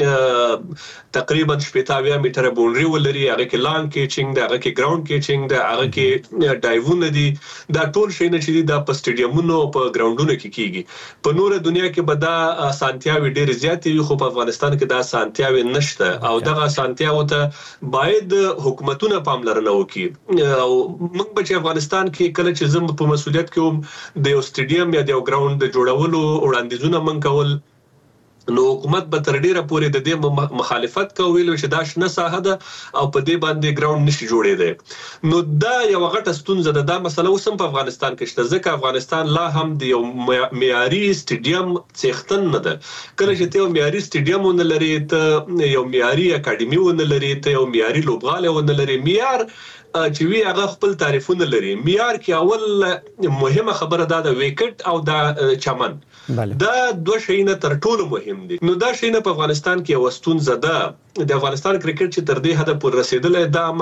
هغه تقریبا شپږ میټره باونډري ولري هغه کې لانګ کیچینګ دا هغه کې ګراوند کیچینګ دا هغه کې ډایوونه دي دا ټول شي نه چې دا په سټیډیمونو او په ګراوندونو کې کیږي په نور دنیا کې به دا سانتیاوي ډېر زیات وي خو په افغانستان کې دا سانتیاوي نشته او دغه سانتیاو ته باید حکومتونه پاملرنه وکړي او موږ به چې افغانستان کې کله چې زم په مسولیت کې هم د یو سټیډیم یا د یو ګراوند د جوړولو وړاندیزونه من کول نو حکومت به تر ډیره پورې د دې مخالفت کوي چې دا شنه ساحه ده او په دې باندې ګراوند نشي جوړېدی نو دا یو غټه ستونزه ده دا مسله اوس هم په افغانستان کې شته ځکه افغانستان لا هم د یو معیاري سټیډیم څښتن نه ده کله چې ته یو معیاري سټیډیم ونه لري ته یو معیاري اکیډمي ونه لري ته یو معیاري لوبغاله ونه لري معیار چې وی هغه خپل تعریفونه لري معیار کې اول مهمه خبره ده د ویکټ او د چمن دا دوه شیونه تر ټولو مهم دي نو دا شیونه په افغانستان کې وستون زده د افغانستان کرکټ چې تر دې حد پورې رسیدلې دا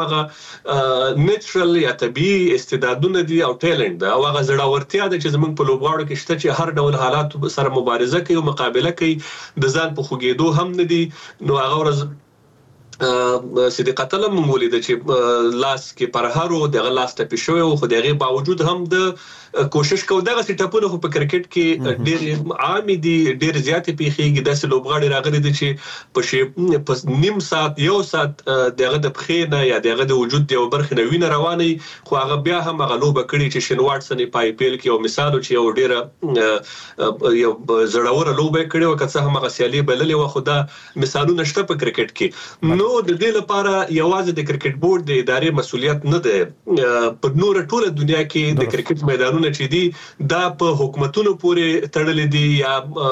مغه نیچرل یا طبيعي استعدادونه دي او ټیلنت دا او هغه زړورتیا ده چې زمونږ په لوبغاړو کې شته چې هر ډول حالات سره مبارزه کوي او مقابله کوي د ځان په خوګېدو هم نه دي نو هغه ورځ صدیق قتل مولید چې لاس کې پرهارو دغه لاس ټپي شوی او خو دغه باوجود هم د کوشش کوي دغه سټاپونه خو په کرکټ کې ډېر عام دي ډېر زیات پیخيږي د سلوبغاړي راغلي دي چې په شی په نیم ساعت یو ساعت دغه د بخینه یا دغه د وجود دی برخه نوینه رواني خو هغه بیا هم غلوبه کړي چې شین واټسن په آی پی ایل کې او مثال چې یو ډېر یو زړور لوبه کړي او که هم غسیالي بللې و خدا مثالونه شته په کرکټ کې نو د دې لپاره یوازې د کرکټ بورډ د ادارې مسولیت نه ده په نور ټوله دنیا کې د کرکټ میدانونو چې دي دا په حکومتونو پورې تړلې دي یا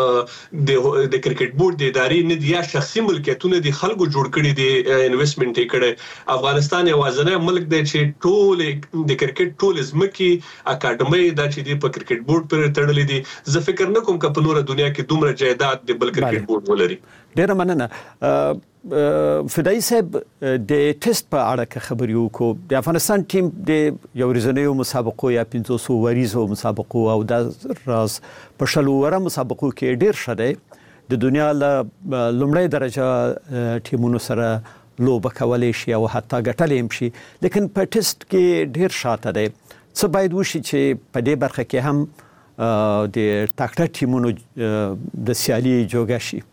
د د کرکټ بورډ د ادارې نه دي یا شخصي ملکیتونه دي خلکو جوړ کړي دي انویسټمنټ یې کړي افغانستان یوازینی ملک دی چې ټول د کرکټ ټول ځمکې اکیډمي دا چې دی په کرکټ بورډ پورې تړلې دي زه فکر نه کوم چې په نور دنیا کې دومره جایداد د بل کرکټ بورډ ولري ډیره مننه فدای صاحب د ټیسټ په اړه کې خبرې وکړو د افغانستان ټیم د یو ورځنیو مسابقو یا پنځوس وریزو مسابقو او د راز په شلو وره مسابقو کې ډیر شته د دنیا له لومړی درجه ټیمونو سره لوبه کولای شي او حتی ګټلې هم شي لیکن په ټیسټ کې ډیر شاته دی څه باید وشي چې په دې برخه کې هم د تاکړه ټیمونو د سیالي جوړه شي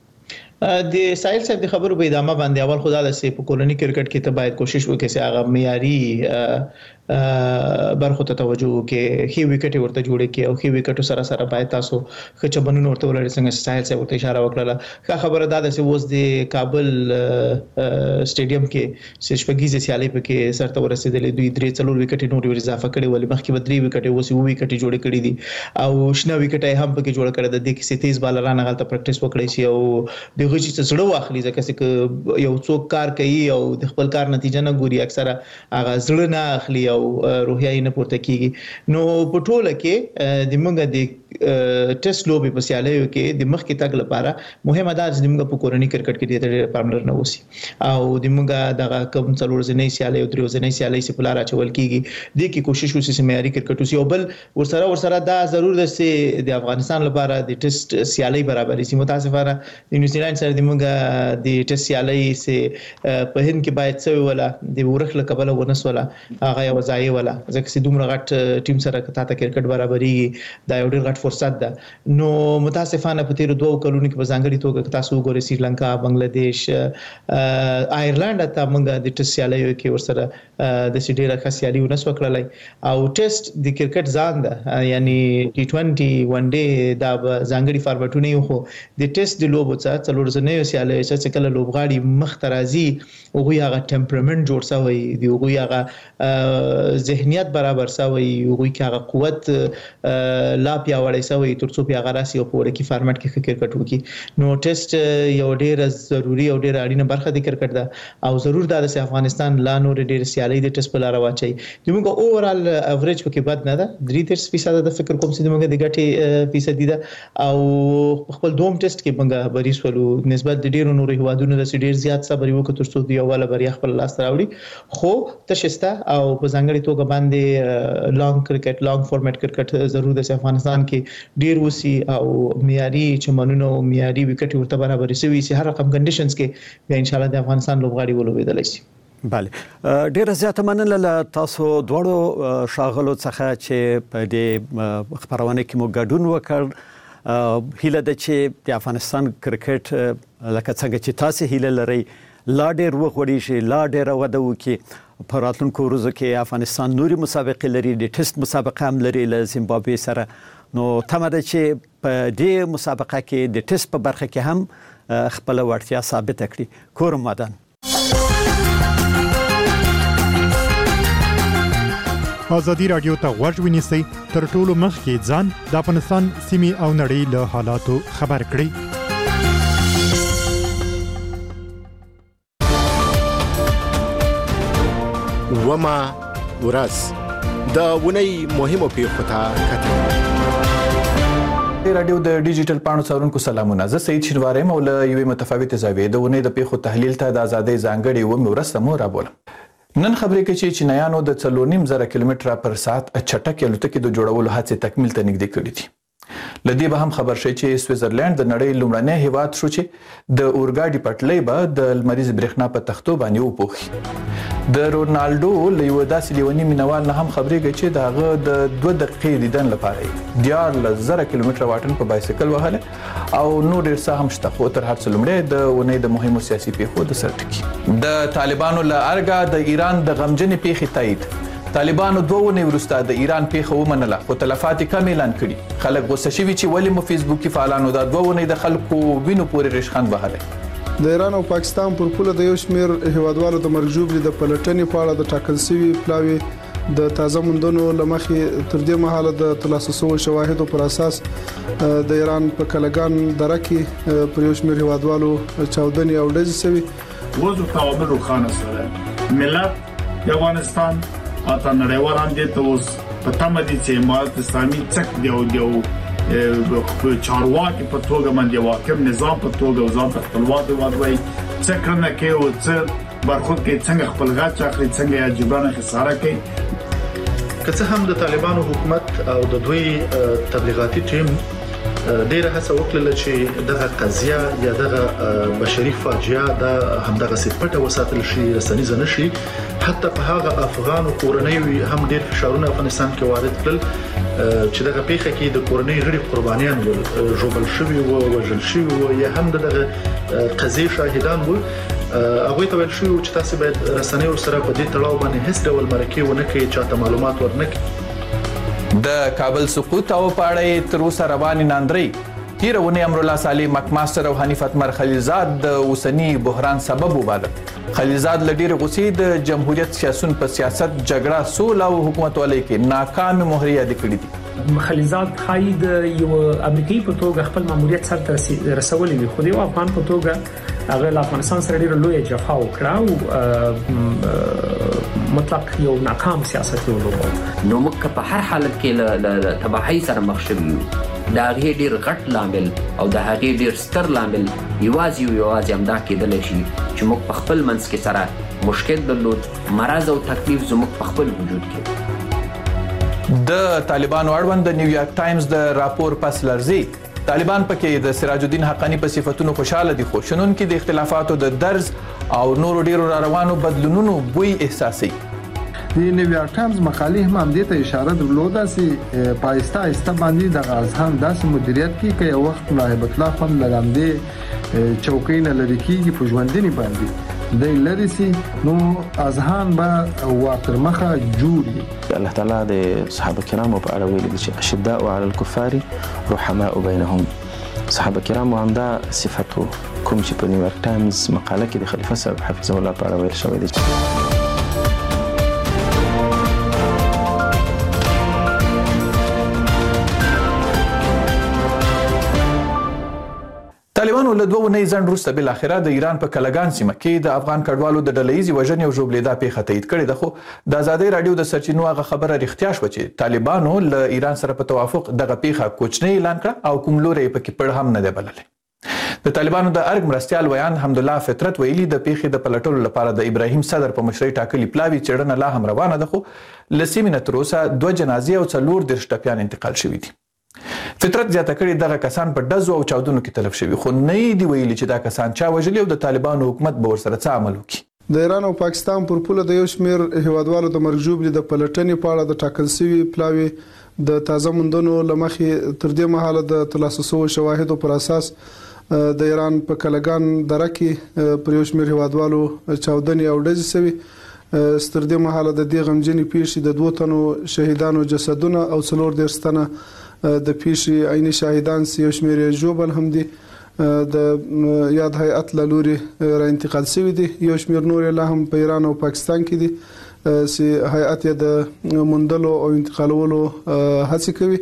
د سایل صاحب د خبرو په ادامه باندې اول خدای له سي په کولونی کرکټ کې ته باید کوشش وکړي چې هغه معیاري برخو ته توجه وکړي هی وکټ ورته جوړ کړي او هی وکټ سره سره باید تاسو خچبنونو ورته ولري څنګه سایل صاحب ورته اشاره وکړه ښه خبره ده چې اوس د کابل سټیډیم کې سشپګیزه سیالي په کې سرته ورسېدلې دوی درې څلور وکټ نور ور اضافه کړي ولې مخکې به درې وکټ اوس یو وکټ جوړ کړي دي او شنه وکټ هم په کې جوړ کړي د دې کې تیز بالران غلطه پریکټیس وکړي شي او د غوښتي څه زړه واخلي ځکه چې یو څوک کار کوي او د خپل کار نتیجه نه ګوري اکثره هغه زړه نه اخلي او روحیه نه پورته کیږي نو په ټوله کې د موږ د ټیسټ لوبي په سیالیو کې د مخ کې تک لپاره مهمه ده چې موږ په کورنۍ کرکټ کې د پاملرنه وسی او د موږ دغه کوم څلور ځنې سیالي او درو ځنې سیالي چې په لار اچول کیږي د کې کوشش وسی چې معیاري کرکټ وسی او بل ورسره ورسره دا ضرور ده چې د افغانستان لپاره د ټیسټ سیالي برابرې سي متاسفانه د نیوزیلند سره د موږ د ټیسټ سیالي سه په هند کې باید څه ولا د ورخله قبل ونسوله هغه یو ځای ولا ځکه چې دومره غټ ټیم سره کته کرکټ برابرې دا یو ډېر غټ فرصت ده نو متاسفانه په تیر دوه کلونو کې په ځانګړي توګه تاسو وګورئ سریلانکا بنگلاديش آیرلند ته موږ د ټیسټ سیالیو کې ورسره د سیډیره خاصیالي ونسو کړلای او ټیسټ د کرکټ ځان ده یعنی ټي ټوئنټي ون ډے دا ځانګړي فارمټونه یو خو د ټیسټ د لوبو څخه څلور ځنې سیالي چې کله لوبغاړي مخترازي او هغه ټمپرامنت جوړ شوی دی او هغه ذهنیت برابر شوی او هغه قوت لا پیاوړی شوی ترڅو بیا غراسي او په ورکی فارمټ کې کرکټ وکي نو ټیسټ یو ډیر ضروری او ډیر اړینه برخه د کرکټ ده او ضرور دا د افغانستان لا نور ډیر سیالي د ټیسټ په لار واچي موږ اوورال اوریج پکې بد نه ده درې فیصد د فکر کوم چې موږ د ګټي فیصد دي او خپل دوم ټیسټ کې موږ بریس ولو نسبت د ډیرو نور هوادونو د ډیر زیات صبر وکړو ترڅو دی اوله بریا خپل لاس راوړي خو تشسته او په ځانګړي توګه باندې لانګ کرکټ لانګ فارمټ کرکټ ضرور د افغانستان کې ډیر وسی او معیاري چمنونو معیاري وکټ ورته برابر شي چې هر رقم کنډیشنز کې بیا ان شاء الله د افغانستان لوبغاړي ولوبېدل شي بله ډیر زیات مننه له تاسو دواړو شاغلو څخه چې په دې خبرونه کې مو ګډون وکړ هیله ده چې د افغانستان کرکټ لکه څنګه چې تاسو هیله لرئ لا ډیر وغوړي شي لا ډیر وده وکړي په راتلونکو ورځو کې افغانستان نوري مسابقې لري د ټیسټ مسابقه هم لري له زیمبابوې سره نو تمه ده چې په دې مسابقه کې د ټیسټ په برخه کې هم خپل وړتیا ثابت کړي کورم مدن ازادي رادیو ته غوږ ونیسئ تر ټولو مخکې ځان د افغانستان سیمې او نړۍ له حالاتو خبر کړئ وما ورځ د ونی مهمو پیښو ته کتل رادیو د ډیجیټل پاڼو څارونکو سلامونه زه سید شینواری مولا یو متفاوت زاویه د ونی د پیښو تحلیل ته د ازادي ځانګړي و مرسته مو را بولم نن خبرې کې چې چینایانو د څلور نیم زره کیلومتره پر ساعت چټک الوتکې د جوړولو هڅې تکمیل ته نږدې کړې دي لدی به هم خبر شي چې سویټزرلند د نړۍ لومړنی هیواد شو چې د اورګاډي پټلۍ به د لمریز برېښنا په تختو باندې وپوښي د رونالډو له یو داسې لیونی مینوال نه هم خبرېږي چې دغه د دوه دقیقې دیدن لپاره دیار ل زره کیلومتره واټن په بایسکل وهله او نور ډیر څه هم شته خو تر هر څه لومړی د ونې د مهمو سیاسي پیښو د سرټکی د طالبانو له ارګه د ایران د غمجنې پیښې تایید طالبانو دوه ونې ورسته د ایران پیښه ومنله خو تلفات کم اعلان کړي خلک غوسه شوي چې ولې مو فیسبوکي فعالانو دا دوه ونې د خلکو وینو پورې ریشخند وهلی د ایران او پاکستان پر پوله د یو شمېر هیوادوالو د مرګ ژوبلې د پلټنې په اړه د ټاکل شوي پلاوي د تازه موندنو لمخې تر دې مهاله د ترلاسه شویو شواهدو پر اساس د ایران په کلګان دره کې پر یو شمېر هیوادوالو چاودنې او ډزې شوي وضو تعامل روښانه سره ملت د افغانستان اته نړیوالان دي ته اوس په تمه دي چې امارات اسلامي څک دی او دیو په چارواکي په توګه باندې واکم نظام په توګه ځان ته خپلواک وادوي څنګه نه کې او څه برخود کې څنګه خپل غاټ اخلي څنګه یا جبران خساره کوي که څه هم د طالبانو حکومت او د دوی تبلیغاتي ټیم ډیره هڅه وکړه چې دغه قضیه یا دغه بشري فاجعه د همدغه سپټه وساتل شي رسنیز نه شي حتی په هغه افغان کورنۍ هم ډیر فشارونه افغانستان کې وارد کړل چې دغه پیښه کې د کورنۍ غړي قربانیان ول جوړل شوی او وژل شوی او یا هم دغه قضیه شاهدان ول هغه ته ویل شو چې تاسو باید رسنۍ سره په دې تړاو باندې هیڅ ډول مرکه ونه کوي چې معلومات ورنکړي د کابل سقوط او پاړې تر اوسه رواني ناندري تیرونه امرالله صالح مکماستر او حنیف اتمر خلیلزاد د اوسنی بحران سبب وباله خلیلزاد لډیر غوسې د جمهوریت سیاسون په سیاست جګړه سول او حکومت ولې کې ناکام مهرې یاد کړې دي خلیلزاد خای د یو امریکایي په توګه خپل ماموریت سره رسولې وي خو د افغان په توګه هغه افغانستان سره ډیر لوی جفا وکړه او مطلق یو ناکام سیاست یو نو موږ په هر حالت کې له تباهۍ سره مخ شوي یو. د هغې ډېر غټ لامل او د هغې ډېر ستر لامل یوازې او یوازې همدا کېدلی شي چې موږ په خپل منځ کې سره مشکل درلود، مرض او تکلیف زموږ په خپل وجود کې. د طالبانو اړوند د نیویارک ټایمز د راپور پس لرزي طالبان پکې د سراج الدین حقانی په صفتونو خوشاله دي، خو شنونکي د اختلافاتو د درز او نورو ډیرو را روانو بدلونونو بوی احساسي. د نیویارک ټایمز مقالې هم همدې ته اشاره درلوده چې پایسته آیسته باندې د اذهان داسې مدیریت کې که یو وخت نایب الله خان لګامدې چوکۍ نه لري کېږي په ژوندنې باندې د لری سي نو اذهان به واقر مخه جوړي. الله تعالی د صحابه کرامو په اړه ویلي چې اشداء علی الكفار رحماء بینهم. صحابه کرامو هم دا صفت کوم چې په نیویارک ټایمز مقاله کې د خلیفہ صاحب حفظه الله په اړه ویل شوی دی. طالبانو له دوه ونې ځنډ وروسته بل اخره د ایران په کلګان سیمه کې د افغان کډوالو د ډلهیزې وژنې او ژوبلېدا پیښه تایید کړې ده، خو د ازادۍ راډیو د سرچینو هغه خبره رښتیا شوه چې طالبانو له ایران سره په توافق دغه پیښه کوچنۍ اعلان کړه او کوم لوری یې پکې پړ هم نه دی بللی. د طالبانو د ارګ مرستیال ویان حمدالله فطرت ویلي د پیښې د پلټلو لپاره د ابراهیم صدر په مشرۍ ټاکلي پلاوي څېړنه لا هم روانه ده، خو له سیمې نه تر اوسه دوه جنازې او څلور دېرش ټپیان انتقال شوي دي. فطرت زیاته کړې دغه کسان په ډزو او چاودنو کې تلف شوي، خو نه یې دي ویلي چې دا کسان چا وژلي او د طالبانو حکومت به ورسره څه عمل وکړي. د ایران او پاکستان پر پوله د یو شمېر هیوادوالو د مرګ ژوبلې د پلټنې په اړه د ټاکل شوي پلاوي د تازه موندنو له مخې تر دې مهاله د ترلاسه شویو شواهدو پر اساس د ایران په کلګان دره کې پر یو شمېر هیوادوالو چاودنې او ډزې شوي. ستر دې مهاله د دې غمجنې پیښې د دوه تنو شهیدانو جسدونه او څلور دېرش تنه د پیښې عیني شاهدان یو شمېر ژوبل هم دي د یاد هیئت له لورې را انتقال شوي دي. یو شمېر نور لا هم په ایران او پاکستان کې دي چې هیئت یې د موندلو او انتقالولو هڅې کوي.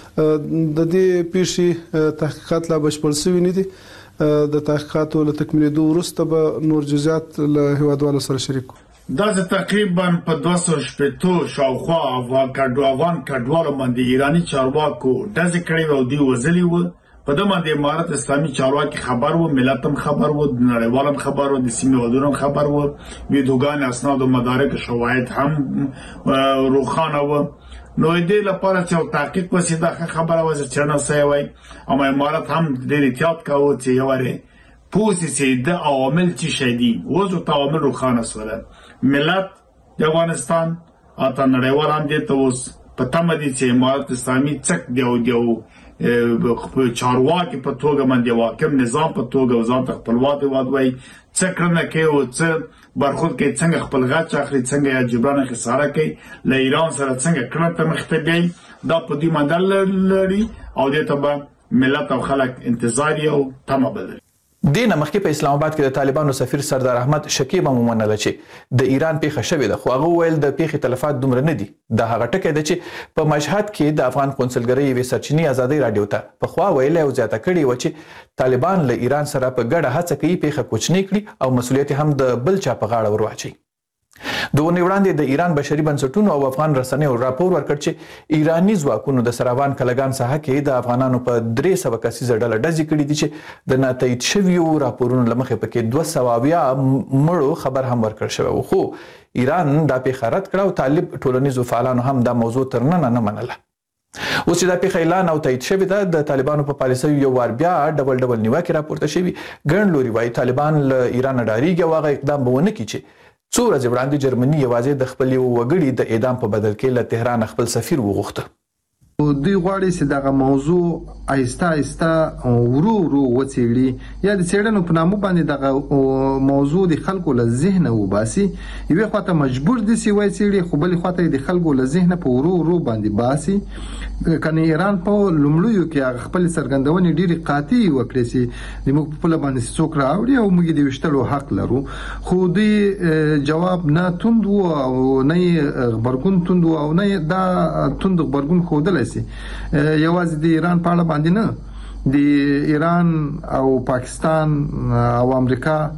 د دې پیښې تحقیقات لا بشپړ شوي نه دي. د تحقیقاتو له تکمیلېدو وروسته به نور جزئیات له هیوادوالو سره شریک کړو. دا تقریبا په دوه سوه شپږ شاوخوا افغان کډوالو کډوالو باندې ایرانی چارواکو داسې کړي او دی وزلي و. په دغه باندې امارت اسلامي چارواکي خبر وو، ملت هم خبر وو، نړیوال هم خبر وو، د سیمې ودونو هم خبر وو، ویډیوګان اسناد او مدارک شواهد هم روخانه وو. نو دې لپاره چې تحقیق وسي دا خبره وځي چې نه سوي وای. اما امارت هم ډېر احتیاط کاوه چې یواره پوسی چې د عوامل چې شدي وځو تعامل روخانه سره ملت د افغانستان اته نړیوال هم دې ته اوس په تمه دي چې امارت اسلامي څک دیو دیو چارواکي په توګه باندې واکم نظام په توګه ځان خپلواک وادوي څکرنه کې او څه برخود کې څنګه خپل غاچ اخلي څنګه یا جبران خساره کوي له ایران سره څنګه کړه ته مختبي دا په دې مدل لري او دې ته ملت او خلک انتظار یو تمه بدل. دینه مخکې په اسلام آباد کې د طالبانو سفیر سردار احمد شکیب هم ومنله چې د ایران پیښه شوې ده، خو هغه ویل د پیښې تلفات دومره نه دي. دا هغه ټکی ده چې په مشهد کې د افغان قونسلګرۍ یوې سرچینې ازادۍ راډیو ته پخوا ویلې او زیاته کړې وه چې طالبان له ایران سره په ګډه هڅه کوي پیښه کوچنۍ کړي او مسؤلیت هم د بل چا په غاړه ور واچوي. د ونې وړاندې د ایران بشري بنسټونو او افغان رسنیو راپور ورکړ چې ایرانی ځواکونو د سراوان کلګان ساحه کې د افغانانو په درې سوه کسیزه ډله ډزې کړي دي چې د ناتایید شویو راپورونو له مخې پکې دوه سوه اویا مړو خبر هم ورکړل شوی و، خو ایران دا پیښه رد کړه او طالب ټولنیزو فعالانو هم دا موضوع تر ننه نه منله. اوس چې دا پیښه اعلان او تایید شوې ده، د طالبانو په پالیسیو یو وار بیا ډبل ډبل نیوکې راپورته شوي. ګڼ لوري وایي طالبان له ایران نه ډارېږي او هغه اقدام به ونه کړي چې څو ورځې وړاندې جرمني یوازې د خپل یو وګړي د اعدام په بدل کې له تهران خپل سفیر وغوښته. دوی غواړي چې دغه موضوع آیسته آیسته ورو ورو وڅېړي یا د څېړنو په نامه باندې دغه موضوع د خلکو له ذهنه وباسي. یوې خواته مجبور دي چې وایي څېړي، خو بلې خواته د خلکو له ذهنه په ورو ورو باندې باسي. کنه ایران په لومړیو کې هغه خپل څرګندونې ډېرې قاطعي وکړې چې د موږ په خپله باندې څوک راوړي او موږ د ویشتلو حق لرو، خو دوی جواب نه توند و او نه یې غبرګون توند و او نه یې دا توند غبرګون ښودلی سي. یوازې د ایران په اړه باندې نه، د ایران او پاکستان او امریکا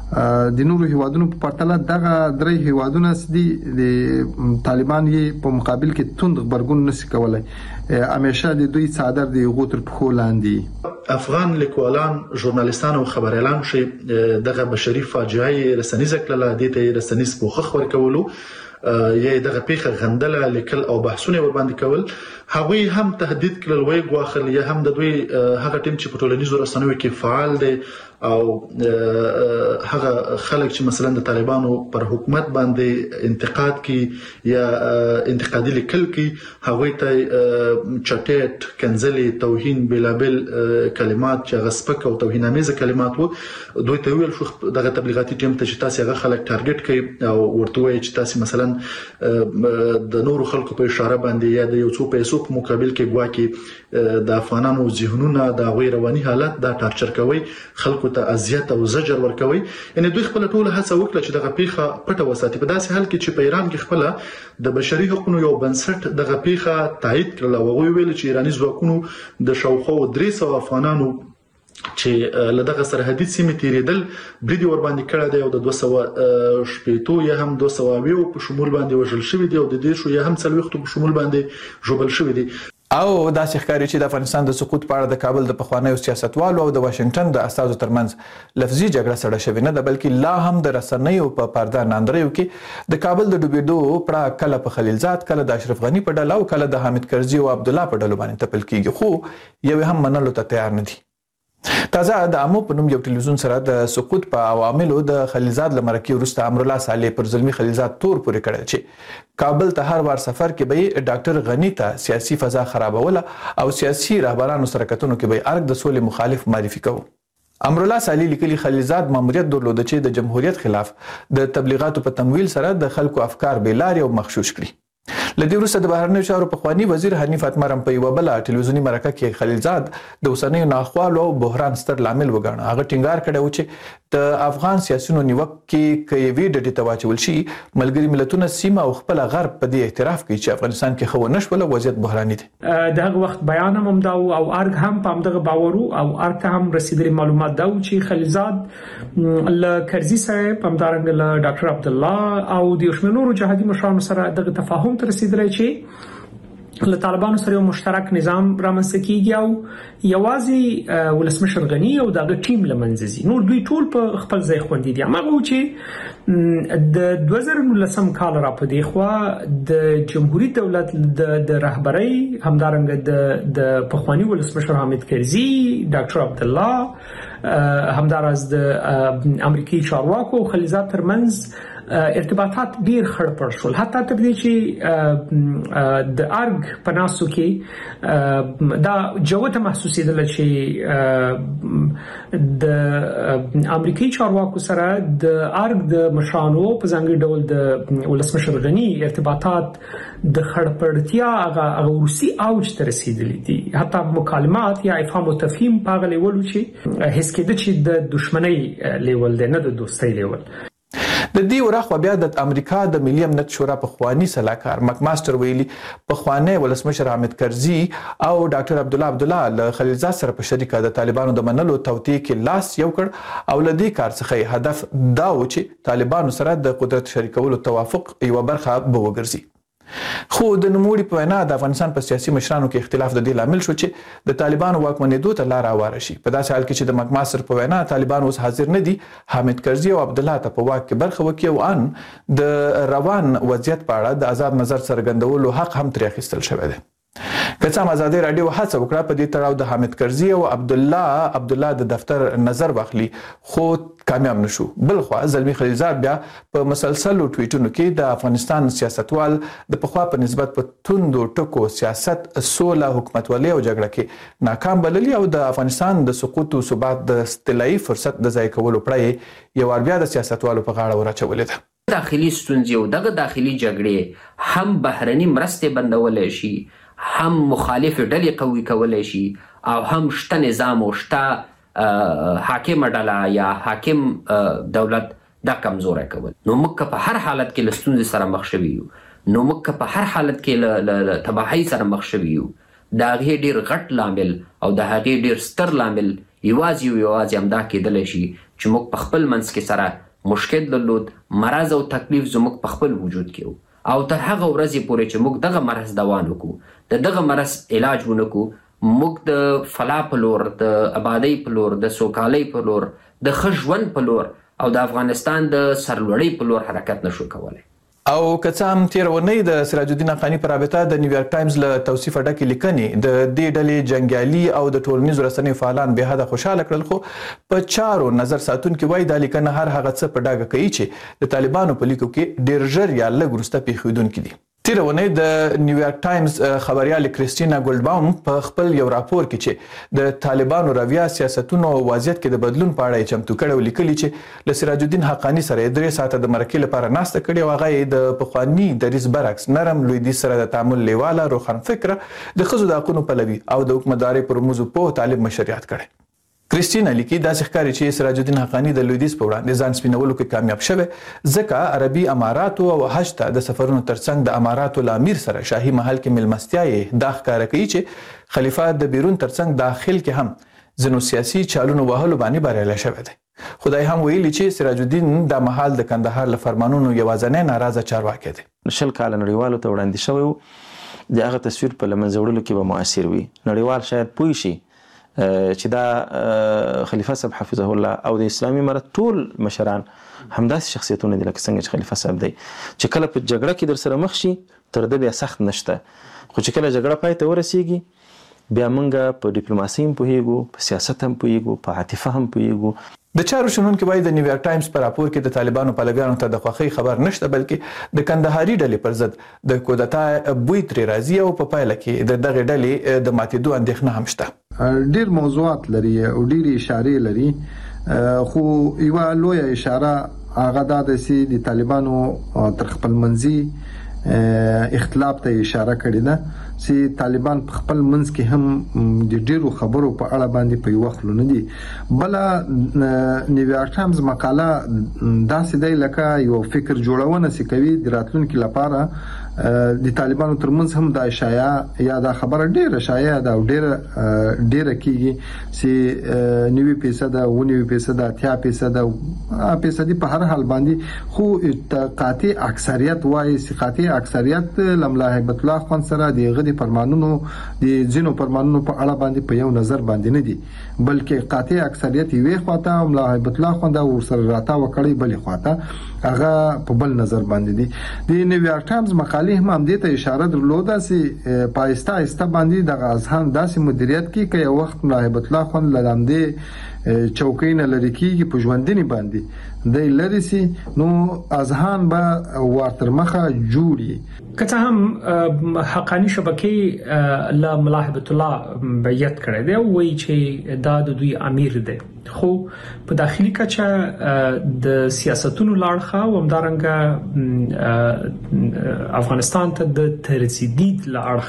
د نورو هیوادونو په پرتله دغه درې هیوادونه سدي د طالبان یې په مقابل کې توند خبرګون نشي کولای همیشه د دوی صادر دی غوتر په هولاندې افغان لیکوالان ژورنالیستان او خبريالان شي دغه بشري فاجعه رسنیزه کله د دې رسنیز پوخ خبر کولو یې دغه پیخه غندله لیکل او بحثونه ور باندې کول هغه هم تهدید کړل وای غواخل یا هم د دوی هغه ټیم چې په ټولنیزو رسنیو کې فعال دي او هغه خلک چې مثلا د طالبانو پر حکومت باندې انتقاد کوي یا انتقادي لیکل کوي هغه ته چټټ کنزلي توهین بلابل کلمات چې غسپک او توهینامیزه کلمات وو دوی ته ویل شو دغه تبلیغاتي ټیم ته چې تاسو هغه خلک ټارګټ کوي او ورته وایي چې تاسو مثلا د نورو خلکو په اشاره باندې یا د یو څو پیسو په مقابل کې ګواکي د افغانانو ذهنونه د غیر رواني حالت دا ټارچر کوي خلکو ته اذیت او زجر ورکوي یعنی دوی خپل ټول هڅه وکړه چې دغه پیخه پټه وساتي په داسې حال کې چې په ایران کې خپل د بشري حقوقو یو بنسټ دغه پیخه تایید کړل او ویل چې ایراني ځواکونو د شاوخوا درې سوه افغانانو چې لدغه سرحدي سیمې تیریدل بریدي ور باندې کړه دی او د دوه سوه شپږ یا هم دوه سوه ویو په شمول باندې وژل شوی دی او د دې شو یا هم څلويختو په شمول باندې جوړل شوی دی او دا ښکاري چې د افغانستان د سقوط په اړه د کابل د پخوانیو سیاستوالو او د واشنگټن د استازو ترمنځ لفظي جګړه سره شوې نه ده بلکې لا هم د رسنیو په پرده ناندریو کې د کابل د ډوبېدو پړه کله په خلیلزاد کله د اشرف غنی په ډله او کله د حامد کرزي او عبد الله په ډلو باندې تپل کیږي خو یو هم منلو ته تیار نه دي تازه د امو په نوم یو ټلویزیون سره د سقوط په عواملو د خلیلزاد لمرکی وروسته امرالله صالح پر زلمی خلیلزاد تور پورې کړل چې کابل ته هر وار سفر کې به ډاکټر غنی ته سیاسي فضا خرابوله او سیاسي رهبرانو سره کتونو کې به ارګ د سولې مخالف معرفي کوي امرالله صالح لیکلي خلیلزاد ماموریت درلود چې د جمهوریت خلاف د تبلیغاتو په تمویل سره د خلکو افکار بیلاري او مغشوش کړي لدی وروسته د بهرنیو چارو پخوانی وزیر حنیف اتمرم په یو بل ټلویزیونی مرکه کې خلیلزاد د اوسنیو ناخوالو او بحران ستر لامل وګڼه هغه ټینګار کړی و چې د افغان سیاسيونو نیوک کې کوي ډډې ته واچول شي ملګری ملتونه سیمه او خپل غرب په دې اعتراف کوي چې افغانستان کې خو نشول وضعیت بحراني دی دغه وخت بیان هم دا او ارګ هم په دغه باورو او ارګ هم رسیدلي معلومات دا چې خلیلزاد ل کرزي سره په مدارنګ ل ډاکټر عبد الله او د یشمنورو جهادي مشرانو سره دغه تفاهم تر رسیدلی چې له طالبانو سره یو مشترک نظام رامنځته کیږي او یوازې ولسمشر غنی او دغه ټیم لمنځي نو دوی ټول په خپل ځای خوندي دي هغه چې د دوه زره نولسم کال را په دی خو د جمهوریت دولت د رهبرۍ همدارنګ د د پخوانی ولسمشر حامد کرزي ډاکټر عبد الله همدارز د امریکایي چارواکو خلیلزاد ترمنځ ارتباطات ډیر خړ پړ شول حتی تر دې چې د ارګ پناسو کې دا جوته محسوسیدل چې د امریکایي چارواکو سره د ارګ د مشرانو په ځانګړي ډول د ولسمشر غنی ارتباطات د خړ پړتیا هغه روسي اوج ته رسیدلي دي حتی مکالمات یا افهام او تفهیم په غلې ولو چې هیڅ کېد چې د دښمنۍ لیول دی نه د دوستۍ لیول د دې ورخ بیا د امریکا د ملي امنیت شورا په خواني سلاکار مک ماستر ویلي په خوانه ولسمشر حامد کرزي او ډاکټر عبد الله عبد الله له خلیلزاد سره په شریکه د طالبانو د منلو توطئه کې لاس یو کړ او لدی کار څخه هدف دا و چې طالبانو سره د قدرت شریکولو توافق یو برخه به وګرځي خو د نوموړي په وینا د افغانستان په سیاسي مشرانو کې اختلاف د دې لامل شو چې د طالبانو واکمنېدو ته لار هواره شي په داسې حال کې چې د مک ماستر په وینا طالبان اوس حاضر نه دي حامد کرزي او عبد الله ته په واک کې برخه وکړي او ان د روان وضعیت په اړه د آزاد نظر څرګندولو حق هم ترې اخیستل شوی دی که څه هم ازادي رادیو هڅه وکړه په دې تړاو د حامد کرزي او عبد الله عبد الله د دفتر نظر واخلي خو کامیاب نشو بل خو زلمی خلیلزاد بیا په مسلسل ټویټونو کې د افغانستان سیاستوال د پخوا په نسبت په توندو ټکو سیاست سوله حکومتولي او جګړه کې ناکام بللي او د افغانستان د سقوط او ثبات د استلایي فرصت د ځای کولو پړې یو بیا د سیاستوالو په غاړه ورچولې ده داخلي ستونزې او دغه داخلي جګړې هم بهرني مرستې بندولې شي هم مخالف ډلې قوي کولای شي او هم شته نظام او شته حاکم ډله یا حاکم دولت دا کمزوري کول نو موږ په هر حالت کې لستونزې سره مخ شوي یو نو موږ په هر حالت کې ل تباہي سره مخ شوي یو دا غي ډیر غټ لامل او دا غي ډیر ستر لامل یوازې یوازې همدا کېدلی شي چې موږ په خپل منځ کې سره مشکل درلود، مرض او تکلیف زموږ په خپل وجود کې و، او تر هغه ورځې پورې چې موږ دغه مرض دوا نه کړو، د دغه مرض علاج ونه کړو، موږ د فلاح په لور، د آبادۍ په لور، د سوکالۍ په لور، د ښه ژوند په لور او د افغانستان د سرلوړۍ په لور حرکت نشو کولی. او که څه هم تېره اونۍ د سراج الدین حقاني په رابطه د نیویارک ټایمز له توصیفه ډکې لیکنې د دې ډلې جنګیالي او د ټولنیزو رسنیو فعالان بېحده خوشحاله کړل، خو په چارو نظر ساتونکي وایي دا لیکنه هر هغه څه په ډاګه کوي چې د طالبانو په لیکو کې ډېر ژر یا لږ وروسته پېښېدونکي دي. تېره اونۍ د نیویارک ټایمز خبریالې کریسټینا ګولډباوم په خپل یو راپور کې چې د طالبانو رویه، سیاستونو او وضعیت کې د بدلون په اړه یې چمتو کړی و، لیکلي چې له سراج الدین حقاني سره یې درې ساعته د مرکې لپاره ناسته کړې او هغه یې د پخواني دریځ برعکس نرم لویدیځ سره د تعامل لیواله، روښانفکره، د ښځو د حقونو پلوي او د حکومتدارۍ پر موضوع پوه طالب مشریات کړی. کریسټینا لیکي داسې ښکاري چې سراج الدین حقاني د لویدیځ په وړاندې ځان سپینولو کې کامیاب شوی، ځکه عربي اماراتو او حج ته د سفرونو ترڅنګ د اماراتو له امیر سره شاهي محل کې مېلمستیا یې دا ښکاره کوي چې خلیفه د بیرون ترڅنګ داخل کې هم ځینو سیاسي چالونو وهلو باندې بریالی شوی دی. خدای هم ویلي چې سراج الدین دا مهال د کندهار له فرمانونو یوازینی ناراضه چارواکی دی. شل کاله نړیوالو ته وړاندې شوی و، د هغه تصویر په له منځه وړلو کې به مؤثر وي. نړیوال شاید پوه شي چې دا خلیفه صاحب حفظه الله او د اسلامي امارت ټول مشران همداسې شخصیتونه دي لکه څنګه چې خلیفه صاحب دی، چې کله په جګړه کې در سره مخ شي تر ده بیا سخت نشته، خو چې کله جګړه پای ته ورسیږي بیا موږ په ډیپلوماسي هم پوهیږو، په سیاست هم پوهیږو، په عاطفه هم پوهیږو. د چارو شنونکي وایي د نیویارک ټایمز په راپور کې د طالبانو پلویانو ته د خوښۍ خبر نشته، بلکې د کندهاري ډلې پر ضد د کودتا بوی ترې راځي او په پایله کې د دغې ډلې د ماتېدو اندېښنه هم شته. ډیر موضوعات لري او ډیر اشارې لري، خو یوه لویه اشاره هغه دا ده چې د طالبانو تر خپلمنځي اختلاف ته اشاره کړې ده چې طالبان په خپل منځ کې هم د ډیرو خبرو په اړه باندې په یو خلو نه دي. بل نیویارک ټایمز مقاله داسې دی لکه یو فکر جوړونه چې کوي د راتلونکي لپاره د طالبانو ترمنځ هم دا شایعه یا دا خبره ډیره شایعه ده او ډیره ډیره کیږي چې نوي فیصد او نوي فیصد اتیا فیصد او فیصدي په هر حال باندې، خو قاطع اکثریت وایي چې قاطع اکثریت لملا هیبت الله خان سره د غدي فرمانونو د ځینو فرمانونو په اړه باندې په یو نظر باندې نه دي، بلکې قاطع اکثریت یې خواته ملا هیبت الله خان دا ورسره راته وکړي، بلې خواته هغه په بل نظر باندې دي. د نیویارک ټایمز مقاله هم هم دې ته اشاره درلوده چې پایسته آیسته باندې د اذهان داسې مدیریت کې کې یو وخت ملاحبت الله خان لاندې چوکۍ نه لري کېږي په ژوندنی باندې د لری سي نو اذهان به ورتر مخه جوړي. که هم حقانی شبکې لا ملاحبت الله بیعت کړی دی او وایي چې دا د دوی امیر دی، خو په داخلي کچه د سیاستونو لاړخه او همدارنګه افغانستان ته د ترسیدید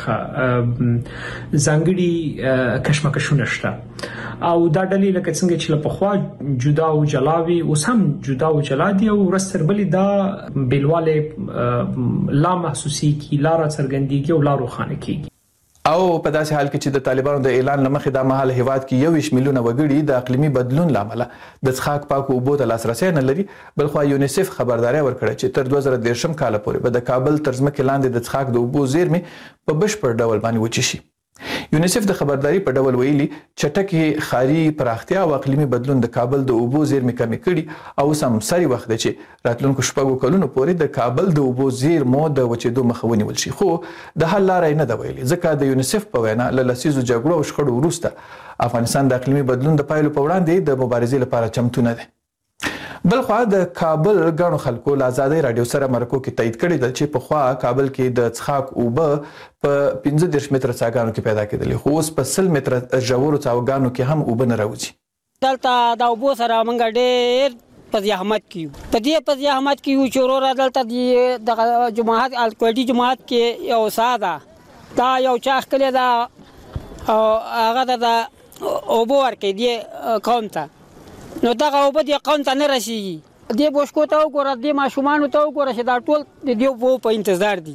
لاړخه ځانګړي کشمکشونه شته او دا ډلې لکه څنګه چې په خوا جدا او جلاوي اوس هم جدا او جلا دي او ورستر بلې دا بیلواله لا محسوسي کی لار څرګندېږي او لا روښانه کیږي. او په داسې حال کې چې د طالبانو د اعلان لمخې د مهال هیواد کې یو ویشت میلیونه وګړي د اقلیمي بدلون لامل د څښاک پاکو اوبو ته لاسرسي نه لري، بلخو یونیسف خبرداري ورکړه چې تر دوه زره دېرشم کال پورې به د کابل تر ځمکې لاندې د څښاک د اوبو زیرمې په بشپړ ډول باندې وچې شي. یونیسف د خبرداري په ډول ویلي چټکي خاري پراختیا او اقلیمي بدلون د کابل د اوبو زیرمې کمې کړي او سم سری وخت دی چې راتلونکو شپږو کلونو پورې د کابل د اوبو زیرمو د وچېدو مخه ونیول شي، خو د حل لاره نه ده ویلي، ځکه د یونیسف په وینا له لسیزو جګړو او شخړو وروسته افغانستان د اقلیمي بدلون د پایلو په وړاندې د مبارزې لپاره چمتو نه دی. بلخوا د کابل غاڼو خلکو له آزادۍ رادیو سره مرکو کې تایید کړی دی چې په خوا کابل کې د څښاک اوبه په پنځه دېرش متره څاګانو کې پیدا کېدلې، خو اوس په سل متره ژورو څاګانو کې هم اوبه نه راوځي. دلته د اوبو سره موږ ډېر په زحمت کې په دې په زحمت کې یو چورو را دلته د جماعت الکوډي جماعت کې یو ساده دا یو چاخ کړی دا او هغه د اوبو ورکې دی قوم ته، نو دا اوبه د قوم ته نه رسیږي. دې بوشکو ته وګوره، دې ماشومان ته وګوره چې دا ټول د دې په انتظار دي.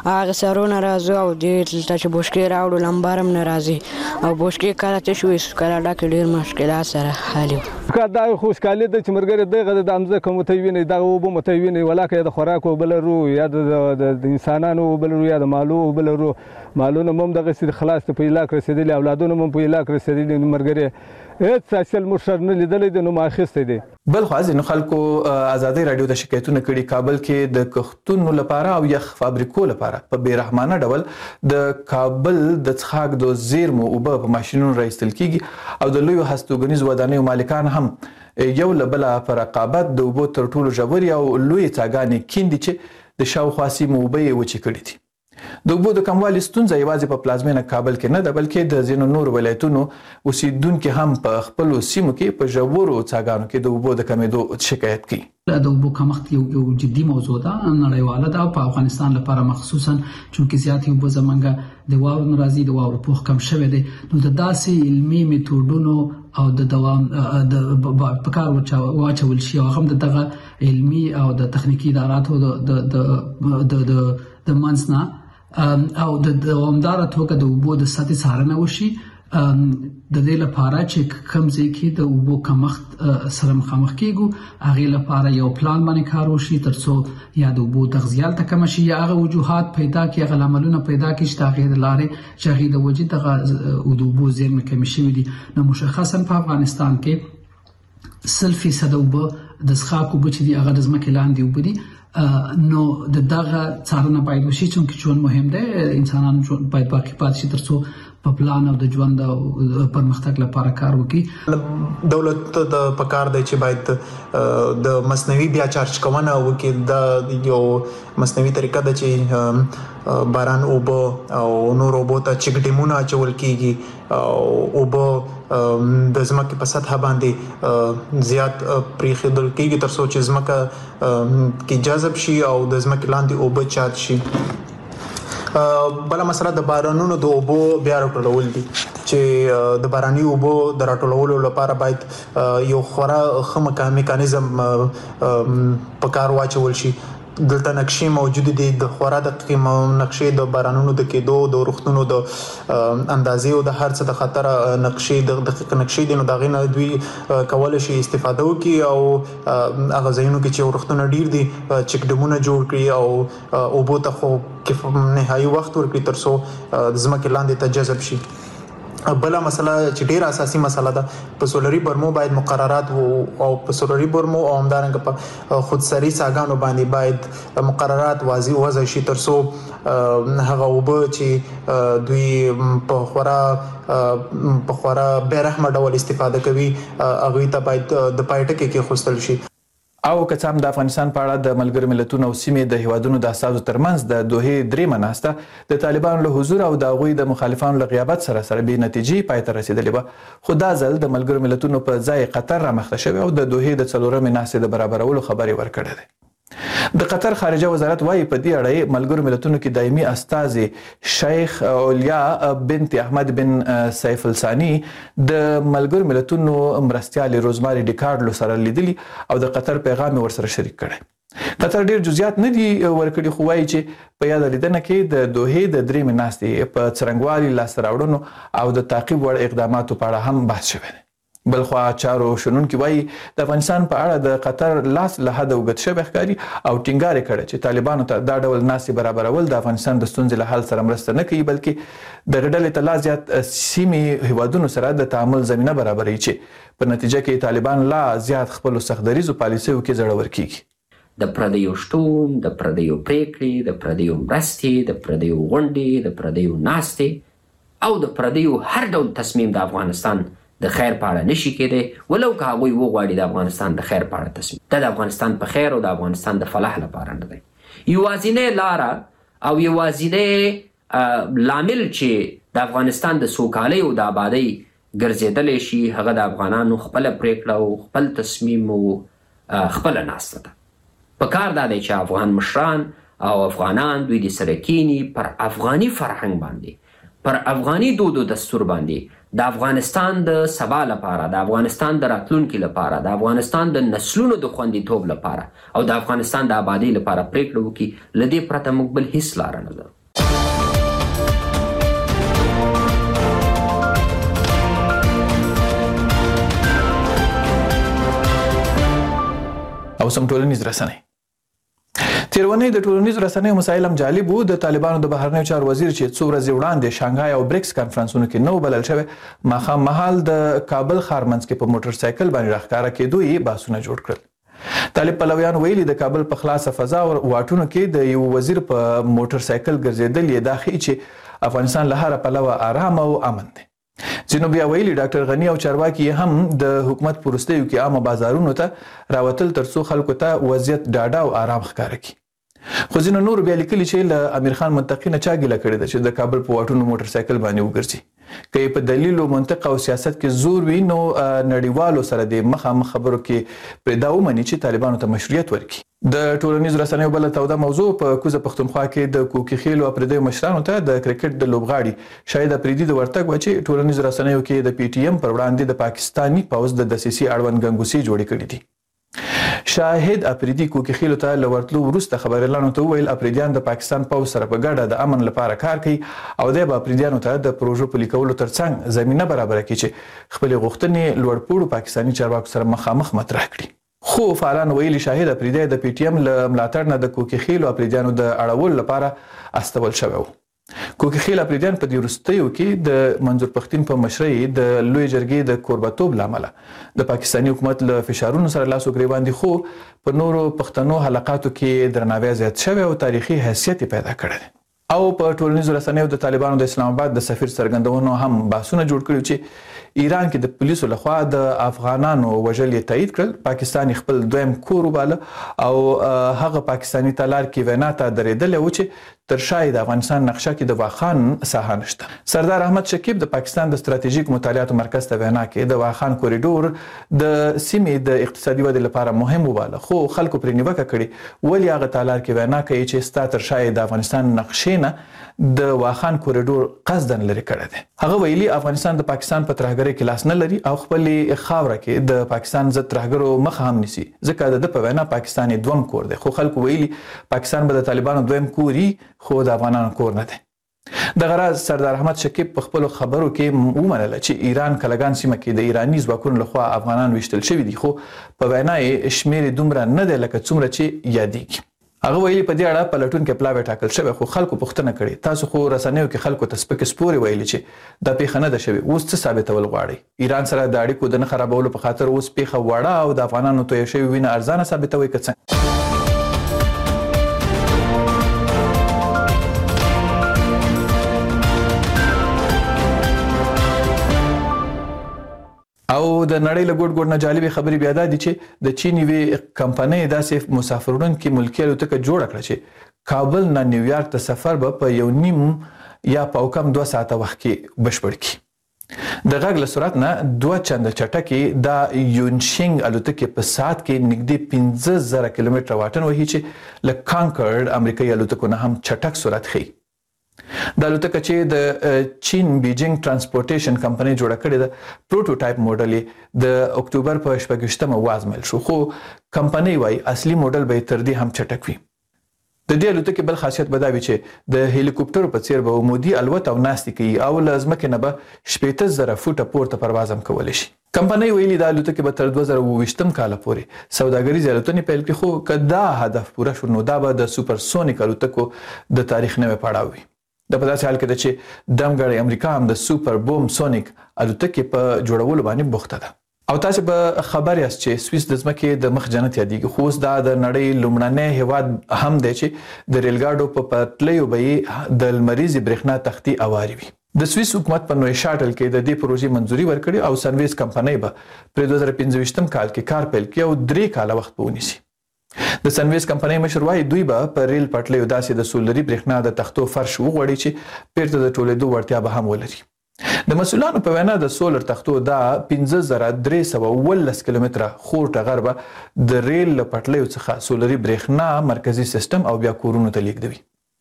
هغه سرونه راځو او دې دلته چې بوشکې راوړو لمبارم نه راځي او بوشکې کله ته شوې کله ډاکې ډېر مشکلات سره حل وو دا خوشحالي ده چې مرګره دغه د امزه کوم ته ویني دغه وبو مته ویني ولاکه د خوراک وبلرو یا د انسانانو وبلرو یا د مالو وبلرو مالونه مم دغه سید خلاص ته په علاقې رسیدلي اولادونه مم په علاقې رسیدلي مرګره هیڅ اصل مرشد نه لیدلې د نو ماخسته دي بل خو ځینو خلکو ازادي رادیو د شکایتونو کړي کابل کې د کښتونو لپاره او یخ فابریکو لپاره په بیرحمانه ډول د کابل د څښاک د زیرمو او په ماشينونو راایستل کیږي او د لوی هستوګنیز ودانیو مالکان هم یو لبل په رقابت د اوبو تر ټولو ژورې او لوی څاګانې کیندي چې د شاوخوا سیمو اوبه یې وچې کړي دي د اوبو د کموالي ستونزه یوازې په پلازمینه کابل کې نه ده بلکې د ځینو نور ولایتونو اوسیدونکو هم په خپلو سیمو کې په ژورو څاګانو کې د اوبو د کمیدو شکایت کوي. د اوبو کمښت یو یو جدي موضوع ده نړیواله ده او په افغانستان لپاره مخصوصا چې زیاتې اوبه زمونږ د واورو ناراضي د واورو پوخ کم شوی دی نو د داسې علمي میتودونو او د دوام د پکار واچول شي او هم دغه علمي او د تخنیکی اداراتو د د د د منځنه او د دوامدار توګه د اوبو د سطحي څارنه وشي د دې لپاره چې کوم ځای کې د اوبو کمښت سره مخامخ کیږو هغه لپاره یو پلان باندې کار وشي ترڅو یا د اوبو تغذیه ته کم شي یا هغه وجوهات پیدا کړي هغه عملونه پیدا کړي چې هغه د لارې چې هغه د وجود د اوبو زیرمې کم شي دي نو مشخصا په افغانستان کې سل فیصد اوبه د څښاک اوبه چې دي هغه د ځمکې لاندې اوبه دي نو د دغه څارنه باید وشي چې ژوند مهم دی انسانان باید باقی پاتې شي ترڅو په پلان او د ژوند او پرمختګ لپاره کار وکړي. دولت د پکار دی چې باید د مصنوعي بیا چارج کوونه وکړي د یو مصنوعي طریقه ده چې باران اوبه او نور اوبه ته چک ډیمونه اچول کیږي او اوبه د ځمکې په سطح باندې زیات پریښودل کیږي ترڅو چې ځمکه کې جذب شي او د ځمکې لاندې اوبه چارج شي. بل مسله د بارانونو د اوبو بیا راټولول دي چې د باراني اوبو د راټولولو لپاره باید یو خورا ښه میکانیزم په کار واچول شي. دلته نقشې موجود دي د خورا د نقشې د بارانونو د کېدو د روختونو د اندازې او د هر څه د خطر نقشې د دقیق نقشې دي نو دا غینه دوی کولای شي استفاده وکړي او هغه ځایونو کې چې روختونه ډیر دي چک ډیمونه جوړ کړي او اوبو ته خو کې نهایي وخت ورکړي ترڅو د ځمکې لاندې ته جذب شي. بل مسله چې ډیر اساسي مسله ده په سولري برمو باید مقررات او په سولري برمو او همدارنګه په خودسري څاګانو باندې باید مقررات واضح وضع شي ترڅو هغه اوبه چې دوی په خورا په خورا بیرحمه ډول استفاده کوي هغه ته باید د پایټکې کې خوستل شي. او که څه هم د افغانستان په اړه د ملګرو ملتونو او سیمې د هیوادونو د اساسو ترمنځ د دوحې درېمه ناسته د طالبانو له حضور او د هغوی د مخالفانو له غیابت سره سره بې نتیجې پای ته رسېدلې وه خو دا ځل د ملګرو ملتونو په ځای قطر رامخته شوی او د دوحې د څلورمې ناستې د برابرولو خبر یې ورکړی دی. د قطر خارجه وزارت وايي په دې اړه ملګرو ملتونو کې دایمي استازي شیخ اولیا بنت احمد بن سیف الثانی د ملګرو ملتونو مرستيالي روزماري ډیکارډلو سره لیدلي او د قطر پیغام ورسره شریک کړي. قطر ډیر جزئیات نه دي ورکړي خو وايي چې په یاد لیدنه کې د دوحې د درېمې ناستې په څرنګوالي لاس راوړنو او د تعقیب وړ اقداماتو په اړه هم بحث شوی دی. بلخوا چارو شنونکي وایي د افغانستان په اړه د قطر لاس له حده اوږد شوی ښکاري او ټینګار یې کړی چې طالبانو ته دا ډول ناستې برابرول د افغانستان د ستونزې له حل سره مرسته نه کوي بلکې دغه ډلې ته لا زیات سیمې هیوادونو سره د تعامل زمینه برابروي چې په نتیجه کې طالبان لا زیات خپلو سختدریزو پالیسیو کې زړور کیږي. د پردیو شتون، د پردیو پریکړې، د پردیو مرستې، د پردیو غونډې، د پردیو ناستې او د پردیو هر ډول تصمیم د افغانستان د خیر په اړه نشي کېدی ولو که هغوی وغواړي د افغانستان د خیر په اړه تصمیم دا د افغانستان په خیر او د افغانستان د فلاح لپاره نه دی. یوازینی لاره او یوازینی لامل چې د افغانستان د سوکالۍ او د آبادۍ ګرځېدلی شي هغه د افغانانو خپله پریکړه او خپل تصمیم او خپله ناسته ده. په کار دا دی چې افغان مشران او افغانان دوی د سره کینی پر افغاني فرهنګ باندې پر افغاني دود او دستور باندې د افغانستان د سبا لپاره د افغانستان د راتلونکي لپاره د افغانستان د نسلونو د خوندیتوب لپاره او د افغانستان د آبادۍ لپاره پریکړه وکړي له دې پرته موږ بل هیڅ لاره نه لرو. او سم ټولنیز رسنۍ. تیرونی د ټولنیز رسنیو مسایل هم جالب وو. د طالبانو د بهرنیو چارو وزیر چې څو ورځې وړاندې شانګهای او بریکس کانفرنسونو کې نو بلل شوی ماښام مهال د کابل ښار منځ کې په موټر سایکل باندې راښکاره کېدو یې بحثونه جوړ کړل. طالب پلویان ویلي د کابل په خلاصه فضا او واټونو کې د یو وزیر په موټر سایکل ګرځېدل یې دا ښیي چې افغانستان له هره پلوه آرام او امن دی. ځینو بیا ویلي ډاکټر غني او چارواکي هم د حکومت په وروستیو کې عامه بازارونو ته راوتل ترڅو خلکو ته وضعیت ډاډه او آرام ښکاره کړي. خو ځینو نور بیا لیکلي چې له امیر خان منطقي نه چا ګیله کړې ده چې د کابل په واټونو موټر سایکل باندې وګرځي. که یې په دلیل او منطق او سیاست کې زور وي نو نړیوالو سره د مخامخ خبرو کې پرې دا ومني چې طالبانو ته مشروعیت ورکړي. د ټولنیزو رسنیو بله توده موضوع په کوزه پښتونخوا کې د کوکي خیلو او پردیو مشرانو ته د کرکټ د لوبغاړي شاهد افریدي د ورتګ و چې ټولنیزو رسنیو کې د پی ټی ایم پر وړاندې د پاکستاني پوځ د دسیسې اړوند ګنګوسې جوړې کړې دي. شاهد افریدي کوکي خیلو ته لورتلو وروسته خبريالانو ته ویل افریدیان د پاکستان پوځ سره په ګډه د امن لپاره کار کوي او د افریدیانو ته د پروژو په لیکولو ترڅنګ زمينه برابر کړي چې خپل غوښتنې لوړپوړو پاکستاني چارواکو سره مخامخ مطرح کړي. خو فعالان ویلي شاهد افریدی د پی ټی ایم له ملاتړ نه د کوکي خیلو افریدیانو د اړول لپاره استول شوی و. کوکي خیل افریدیان په دې وروستیو کې د منظور پښتین په مشرۍ د لوی جرګې د کوربتوب لامل د پاکستاني حکومت له فشارونو سره لاس و ګریوان دي خو په نورو پښتنو حلقاتو کې درناوی زیات شوی او تاریخي حیثیت پیدا کړی دی. او په ټولنیزو رسنیو د طالبانو د اسلام آباد د سفیر څرګندونو هم بحثونه جوړ کړي چې ایران کې د پولیسو لخوا د افغانانو وژل یې تایید کړل. پاکستان خپل دویم کور وباله او هغه پاکستاني تالار کې وینا ته درېدلی و چې تر شاید د افغانستان نقشه کې د واخان ساحه نشته. سردار احمد شکیب د پاکستان د ستراتیژیک مطالعاتو مرکز ته وینا کې د واخان کوریډور د سیمې د اقتصادي ودې لپاره مهم وباله خو خلکو پرې نیوکه کړې ولې هغه تالار کې وینا کوي چې ستا تر شاید د افغانستان نقشې نه د واخان کوریډور قصدن لري کړی دی. هغه ویلي افغانستان د پاکستان په ترهګرۍ کې لاس نه لري او خپلې خاوره کې د پاکستان ضد ترهګرو مخه هم نیسي ځکه د په وینا پاکستان دویم کور دی خو خلکو ویلي پاکستان به د طالبانو دویم کوري خو د افغانانو کور نه دی. د غراض سردار احمد شکیب په خپل خبرو کې ومنله چې ایران کلګان سیمه کې د ایرانی ځواکونو لخوا افغانان وشتل شوي دي خو په وینا یې شمیر دومره نه دی لکه څومره چې یادېږي. هغه ویلي په دې اړه پلټون کې پلاوی ټاکل شوی خو خلکو پوښتنه کړې تاسو خو رسنیو کې خلکو ته سپکې سپورې ویلي چې دا پیښه نه ده شوې اوس څه ثابتول غواړئ؟ ایران سره د اړیکو د نه خرابولو په خاطر اوس پیښه وړه او د افغانانو تویې شوې وینه ارزانه ثابتوي که څنګه؟ او د نړۍ له ګوټ ګوټ نه جالبې خبرې بیا دا دي چې د چین یوې کمپنۍ داسې مسافروړونکې ملکي الوتکه جوړه کړه چې کابل نه نیویارک ته سفر به په یو نیم یا په کم دوه ساعته وخت کې بشپړ کړي. د غږ له سرعت نه دوه چنده چټکې د یونشینګ الوتکې په ساعت کې نږدې پنځه زره کیلومتره واټن وهي چې له کانکرډ امریکایي الوتکو نه هم چټک سرعت ښیي. د الوتکه چې د چین بیجینګ ترانسپورټیشن کمپنۍ جوړه کړې ده پروټوټایپ موډل یې د اکتوبر په شپږویشتمه وازمایل شو خو کمپنۍ وايي اصلي موډل به تر دې هم چټک وي. د دې الوتکې بل خاصیت به دا وي چې د هلیکوپټر په څیر به عمودي الوت او ناستې کوي او له ځمکې نه به شپېته زره فوټه پورته پرواز هم کولی شي. کمپنۍ ویلي د الوتکې به تر دوه زره اووه ویشتم کال پورې سوداګریزې الوتنې پیل کړي خو که دا هدف پوره شو نو دا به د سوپرسونیک الوتکو د تاریخ نوی پړاو وي. د په داسې حال کې ده چې دمګړی امریکا هم د سوپر بوم سونیک الوتکې په جوړولو باندې بوخته ده. او تاسو به خبر یاست چې سویس د ځمکې د مخ جنت یادېږي خو اوس دا د نړۍ لومړنی هیواد هم دی چې د ریلګاډو په پټلیو به یې د لمریزې برېښنا تختې اوارې وي. د سویس حکومت په نوی شاټل کې د دې پروژې منځوري ورکړې او سنویز کمپنۍ به په دوه زره پنځه ویشتم کال کې کار پیل کړي او درې کاله وخت به ونیسي. د سنویز کمپنۍ مشر وايي دوی به په ریل پټلیو داسې د سولري برېښنا د تختو فرش وغوړي چې بیرته د ټولېدو وړتیا به هم ولري. د مسؤلانو په وینا د سولر تختو دا پنځه زره درې سوه اوولس کیلومتره خور ټغر به د ریل له پټلیو څخه سولري برېښنا مرکزي سیستم او بیا کورونو ته لیږدوي.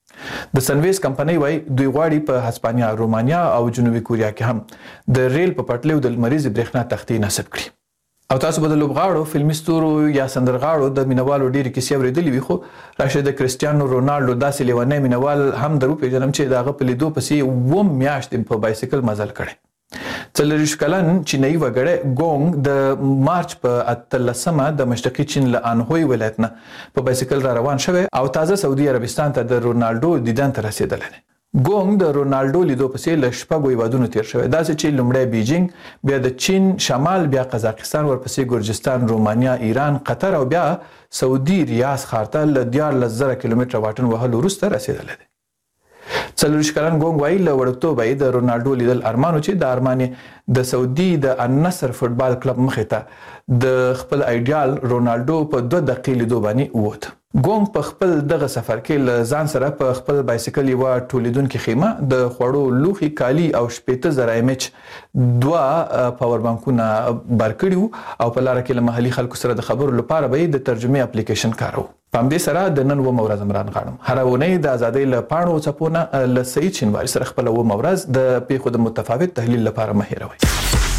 د سنویز کمپنۍ وايي دوی غواړي په هسپانیا، رومانیا او جنوبي کوریا کې هم د ریل په پټلیو د لمریزې برېښنا تختې نصب کړي. او تاسو به د لوبغاړو فلمي ستورو یا سندرغاړو د مینوالو ډېرې کیسې اورېدلې وي خو راشد د کرسټیانو رونالډو داسې لیونی مینوال هم در وپېژنم چې د هغه په لیدو پسې اووه میاشتې په بایسکل مزل کړی. څلوریش کلن چینایي وګړی ګونګ د مارچ په اتلسمه د مشرقي چین له انهوی ولایت نه په بایسکل را روان شوی او تازه سعودي عربستان ته د رونالډو دیدن ته رسیدلی دی. ګونګ د رونالډو لیدو پسې له شپږو هیوادونو تیر شوی، داسې چې لومړی بیجینګ، بیا د چین شمال، بیا قزاقستان، ورپسې ګرجستان، رومانیا، ایران، قطر او بیا سعودي ریاض ښار ته له دیارلس زره کیلومتره واټن وهلو وروسته رسیدلی دی. څلوریش کلن ګونګ وایي له وړکتوبه یې د رونالډو لیدل ارمان و چې د ارمان د سعودي د النصر فوټبال کلب مخې ته د خپل ایډیال رونالډو په دوه دقیقې لیدو باندې ووت. ګونګ په خپل دغه سفر کې له ځان سره په خپل بایسکل یوه ټولیدونکې خیمه، د خوړو لوښي، کالي او شپېته زره ایم ایچ دوه پاور بانکونه بار کړي وو او په لاره کې له محلي خلکو سره د خبرو لپاره به یې د ترجمې اپلیکیشن کاروه. په همدې سره د نن اوومه ورځ عمران غاړم. هره اونۍ د ازادۍ له پاڼو څپو نه له سعید شینواري سره خپله اوومه ورځ د پیښو د متفاوت تحلیل لپاره مه هېروئ.